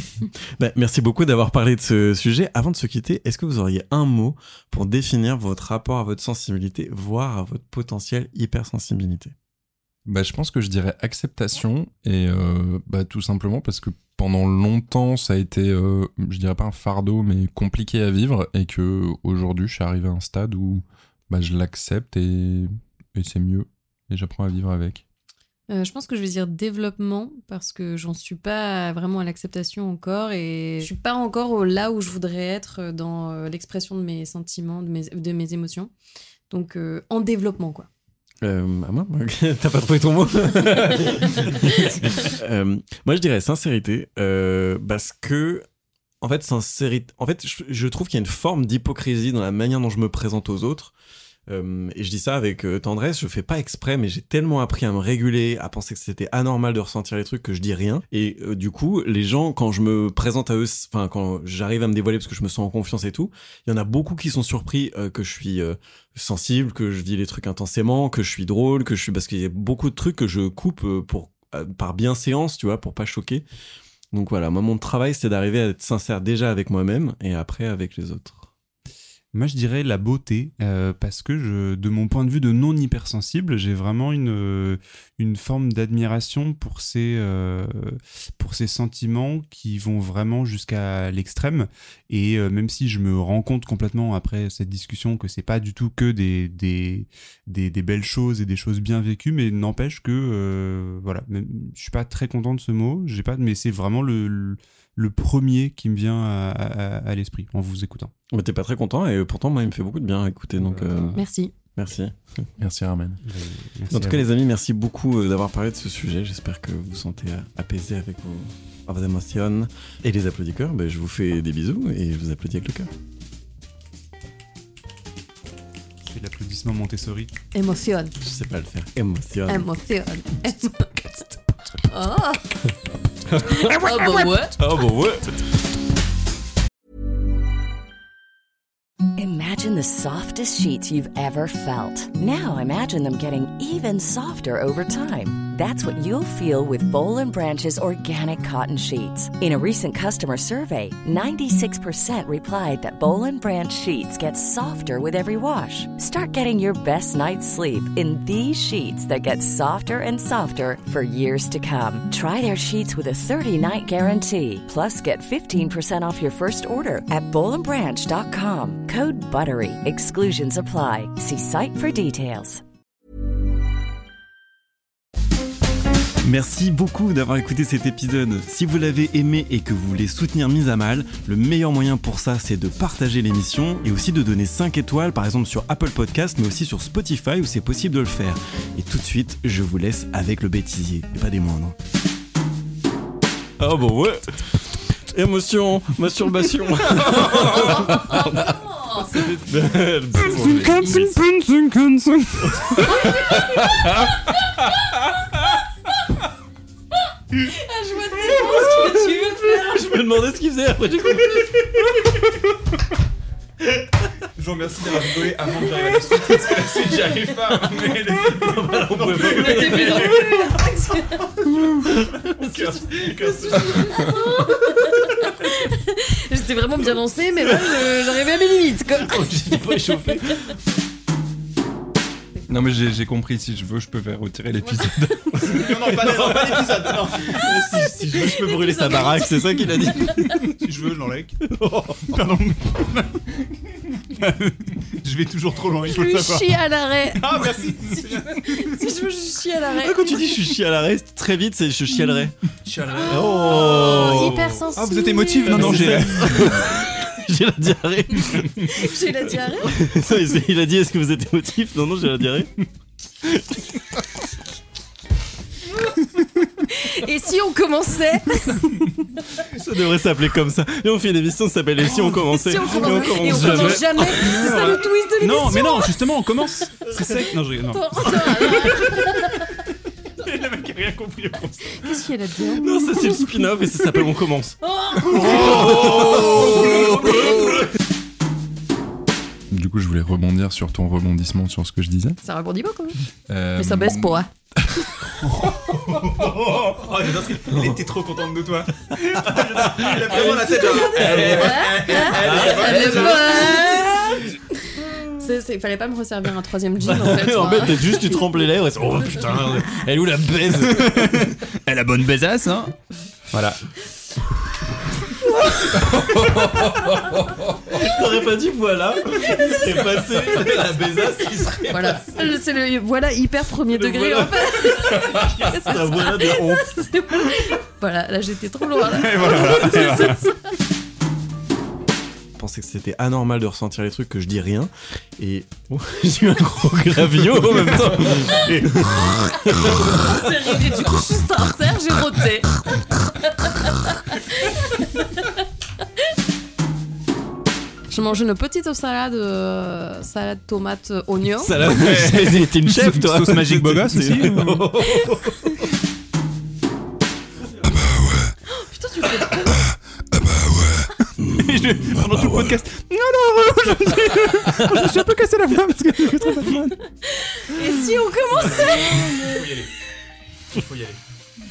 [SPEAKER 5] Bah, merci beaucoup d'avoir parlé de ce sujet. Avant de se quitter, est-ce que vous auriez un mot pour définir votre rapport à votre sensibilité, voire à votre potentielle hypersensibilité?
[SPEAKER 7] Bah, je pense que je dirais acceptation et euh, bah, tout simplement parce que pendant longtemps ça a été, euh, je dirais pas un fardeau mais compliqué à vivre et que aujourd'hui je suis arrivé à un stade où bah, je l'accepte et, et c'est mieux et j'apprends à vivre avec.
[SPEAKER 6] Euh, je pense que je vais dire développement parce que j'en suis pas vraiment à l'acceptation encore et je suis pas encore au- là où je voudrais être dans euh, l'expression de mes sentiments, de mes, de mes émotions. Donc euh, en développement quoi.
[SPEAKER 5] Euh, à moi T'as pas trouvé ton mot euh, Moi, je dirais sincérité, euh, parce que, en fait, sincérité. En fait, je, je trouve qu'il y a une forme d'hypocrisie dans la manière dont je me présente aux autres. Euh, et je dis ça avec euh, tendresse, je fais pas exprès, mais j'ai tellement appris à me réguler, à penser que c'était anormal de ressentir les trucs que je dis rien. Et euh, du coup, les gens, quand je me présente à eux, enfin quand j'arrive à me dévoiler parce que je me sens en confiance et tout, il y en a beaucoup qui sont surpris euh, que je suis euh, sensible, que je vis les trucs intensément, que je suis drôle, que je suis, parce qu'il y a beaucoup de trucs que je coupe euh, pour euh, par bienséance, tu vois, pour pas choquer. Donc voilà, moi mon travail c'est d'arriver à être sincère déjà avec moi-même et après avec les autres.
[SPEAKER 4] Moi, je dirais la beauté, euh, parce que je, de mon point de vue de non hypersensible, j'ai vraiment une, euh, une forme d'admiration pour ces, euh, pour ces sentiments qui vont vraiment jusqu'à l'extrême. Et euh, même si je me rends compte complètement après cette discussion que c'est pas du tout que des, des, des, des belles choses et des choses bien vécues, mais n'empêche que, euh, voilà, même, je suis pas très content de ce mot, j'ai pas, mais c'est vraiment le, le le premier qui me vient à, à, à l'esprit en vous écoutant.
[SPEAKER 5] Mais t'es pas très content et pourtant moi il me fait beaucoup de bien à écouter donc euh...
[SPEAKER 6] Merci.
[SPEAKER 5] Merci.
[SPEAKER 7] Merci Armen.
[SPEAKER 4] Merci
[SPEAKER 5] En tout cas les amis, merci beaucoup d'avoir parlé de ce sujet. J'espère que vous vous sentez apaisés avec vos, vos émotions. Et les applaudisseurs, ben, je vous fais des bisous et je vous applaudis avec le cœur.
[SPEAKER 4] l'applaudissement Montessori.
[SPEAKER 6] Émotion.
[SPEAKER 5] Je sais pas le faire. Émotion.
[SPEAKER 6] Émotion. Oh. Ah bah ouais.
[SPEAKER 5] Ah bah ouais.
[SPEAKER 8] Imagine the softest sheets you've ever felt. Now imagine them getting even softer over time. That's what you'll feel with Boll and Branch's organic cotton sheets. In a recent customer survey, ninety-six percent replied that Boll and Branch sheets get softer with every wash. Start getting your best night's sleep in these sheets that get softer and softer for years to come. Try their sheets with a thirty-night guarantee. Plus, get fifteen percent off your first order at boll and branch dot com. Code BUTTERY. Exclusions apply. See site for details.
[SPEAKER 5] Merci beaucoup d'avoir écouté cet épisode. Si vous l'avez aimé et que vous voulez soutenir Mise à Mal, le meilleur moyen pour ça, c'est de partager l'émission et aussi de donner cinq étoiles, par exemple sur Apple Podcast, mais aussi sur Spotify où c'est possible de le faire. Et tout de suite, je vous laisse avec le bêtisier, et pas des moindres. Ah bah ouais. Émotion, masturbation.
[SPEAKER 6] Ah, je vois tellement ce que tu veux faire.
[SPEAKER 5] Je me demandais ce qu'il faisait après j'ai compris.
[SPEAKER 4] Je vous remercie d'avoir rigolé avant que j'arrive à la suite, parce que la suite j'y arrive pas. Mais non, bah, on pouvait pas.
[SPEAKER 6] Le début non plus. J'étais vraiment bien lancée, mais là je- j'arrivais à mes limites quoi.
[SPEAKER 5] J'étais pas échauffé.
[SPEAKER 7] Non, mais j'ai, j'ai compris, si je veux, je peux faire retirer l'épisode.
[SPEAKER 4] Non, non, pas, non, pas l'épisode, non.
[SPEAKER 5] si, si je veux, je peux brûler sa baraque, c'est ça qu'il a dit.
[SPEAKER 4] Si je veux, je l'enlève. Pardon. Je vais toujours trop loin, il faut le
[SPEAKER 6] Je
[SPEAKER 4] savoir.
[SPEAKER 6] chie à l'arrêt.
[SPEAKER 4] Ah, merci.
[SPEAKER 6] Si je veux, si je veux, je chie à l'arrêt.
[SPEAKER 5] Ah, quand tu dis je suis chialerais, très vite, c'est je chialerais.
[SPEAKER 4] Chialerais.
[SPEAKER 5] Oh,
[SPEAKER 6] Hyper sensible.
[SPEAKER 4] Ah, vous êtes émotive? Non, non, j'ai.
[SPEAKER 5] J'ai la diarrhée.
[SPEAKER 6] J'ai la diarrhée.
[SPEAKER 5] Il a dit est-ce que vous êtes émotif? Non, non, j'ai la diarrhée.
[SPEAKER 6] Et si on commençait?
[SPEAKER 5] Ça devrait s'appeler comme ça. Et on fait une émission qui s'appelle Et si on commençait?
[SPEAKER 6] Si on commence-
[SPEAKER 5] Et on
[SPEAKER 6] Et on
[SPEAKER 5] commence
[SPEAKER 6] commence
[SPEAKER 5] jamais.
[SPEAKER 6] jamais. C'est ça le twist de l'émission.
[SPEAKER 4] Non, mais non, justement, on commence. C'est sec. Non, je rigole. Non.
[SPEAKER 6] Attends, attends,
[SPEAKER 4] Le mec a rien compris au concept.
[SPEAKER 6] qu'est-ce qu'il y a là-dedans?
[SPEAKER 5] Non, ça c'est le spin-off et ça s'appelle On commence.
[SPEAKER 7] Du coup, je voulais rebondir sur ton rebondissement sur ce que je disais.
[SPEAKER 6] Ça rebondit pas quand même.
[SPEAKER 7] Euh,
[SPEAKER 6] Mais ça baisse pas.
[SPEAKER 4] Oh, j'adore ce qu'il- il était trop contente de toi. Il a vraiment la tête.
[SPEAKER 6] C'est, c'est, fallait pas me resservir un troisième jean en fait.
[SPEAKER 5] En
[SPEAKER 6] moi.
[SPEAKER 5] fait, t'as juste tu trempes les lèvres et c'est oh putain, elle est où la baise?
[SPEAKER 3] Elle a bonne baisasse, hein.
[SPEAKER 5] Voilà. T'aurais pas dit voilà et passé la baisasse qui serait
[SPEAKER 6] Voilà, c'est le voilà hyper premier
[SPEAKER 5] Le
[SPEAKER 6] degré
[SPEAKER 5] voilà.
[SPEAKER 6] en fait.
[SPEAKER 5] la voilà de honte.
[SPEAKER 6] C'est- Voilà, là j'étais trop loin là.
[SPEAKER 4] Et voilà.
[SPEAKER 6] C'est ça.
[SPEAKER 5] Je pensais que c'était anormal de ressentir les trucs que je dis rien et oh, j'ai eu un gros gravio en même temps. Et...
[SPEAKER 6] C'est ridé, du coup je suis sincère, j'ai roté. Je mange une petite salade, euh, salade tomate euh, oignon.
[SPEAKER 5] Ça l'a t'es une chef toi.
[SPEAKER 4] Sauce magique beau gosse aussi.
[SPEAKER 6] Putain, tu fais trop.
[SPEAKER 4] Et je- Pendant tout le podcast. Alors, je me suis, je me suis un peu cassé la voix parce que j'ai fait trop Batman.
[SPEAKER 6] Et si on commençait?
[SPEAKER 4] Il faut y aller.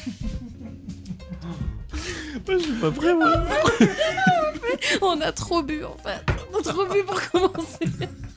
[SPEAKER 5] Moi, je suis pas prêt moi.
[SPEAKER 6] On a trop bu en fait. On a trop bu pour commencer.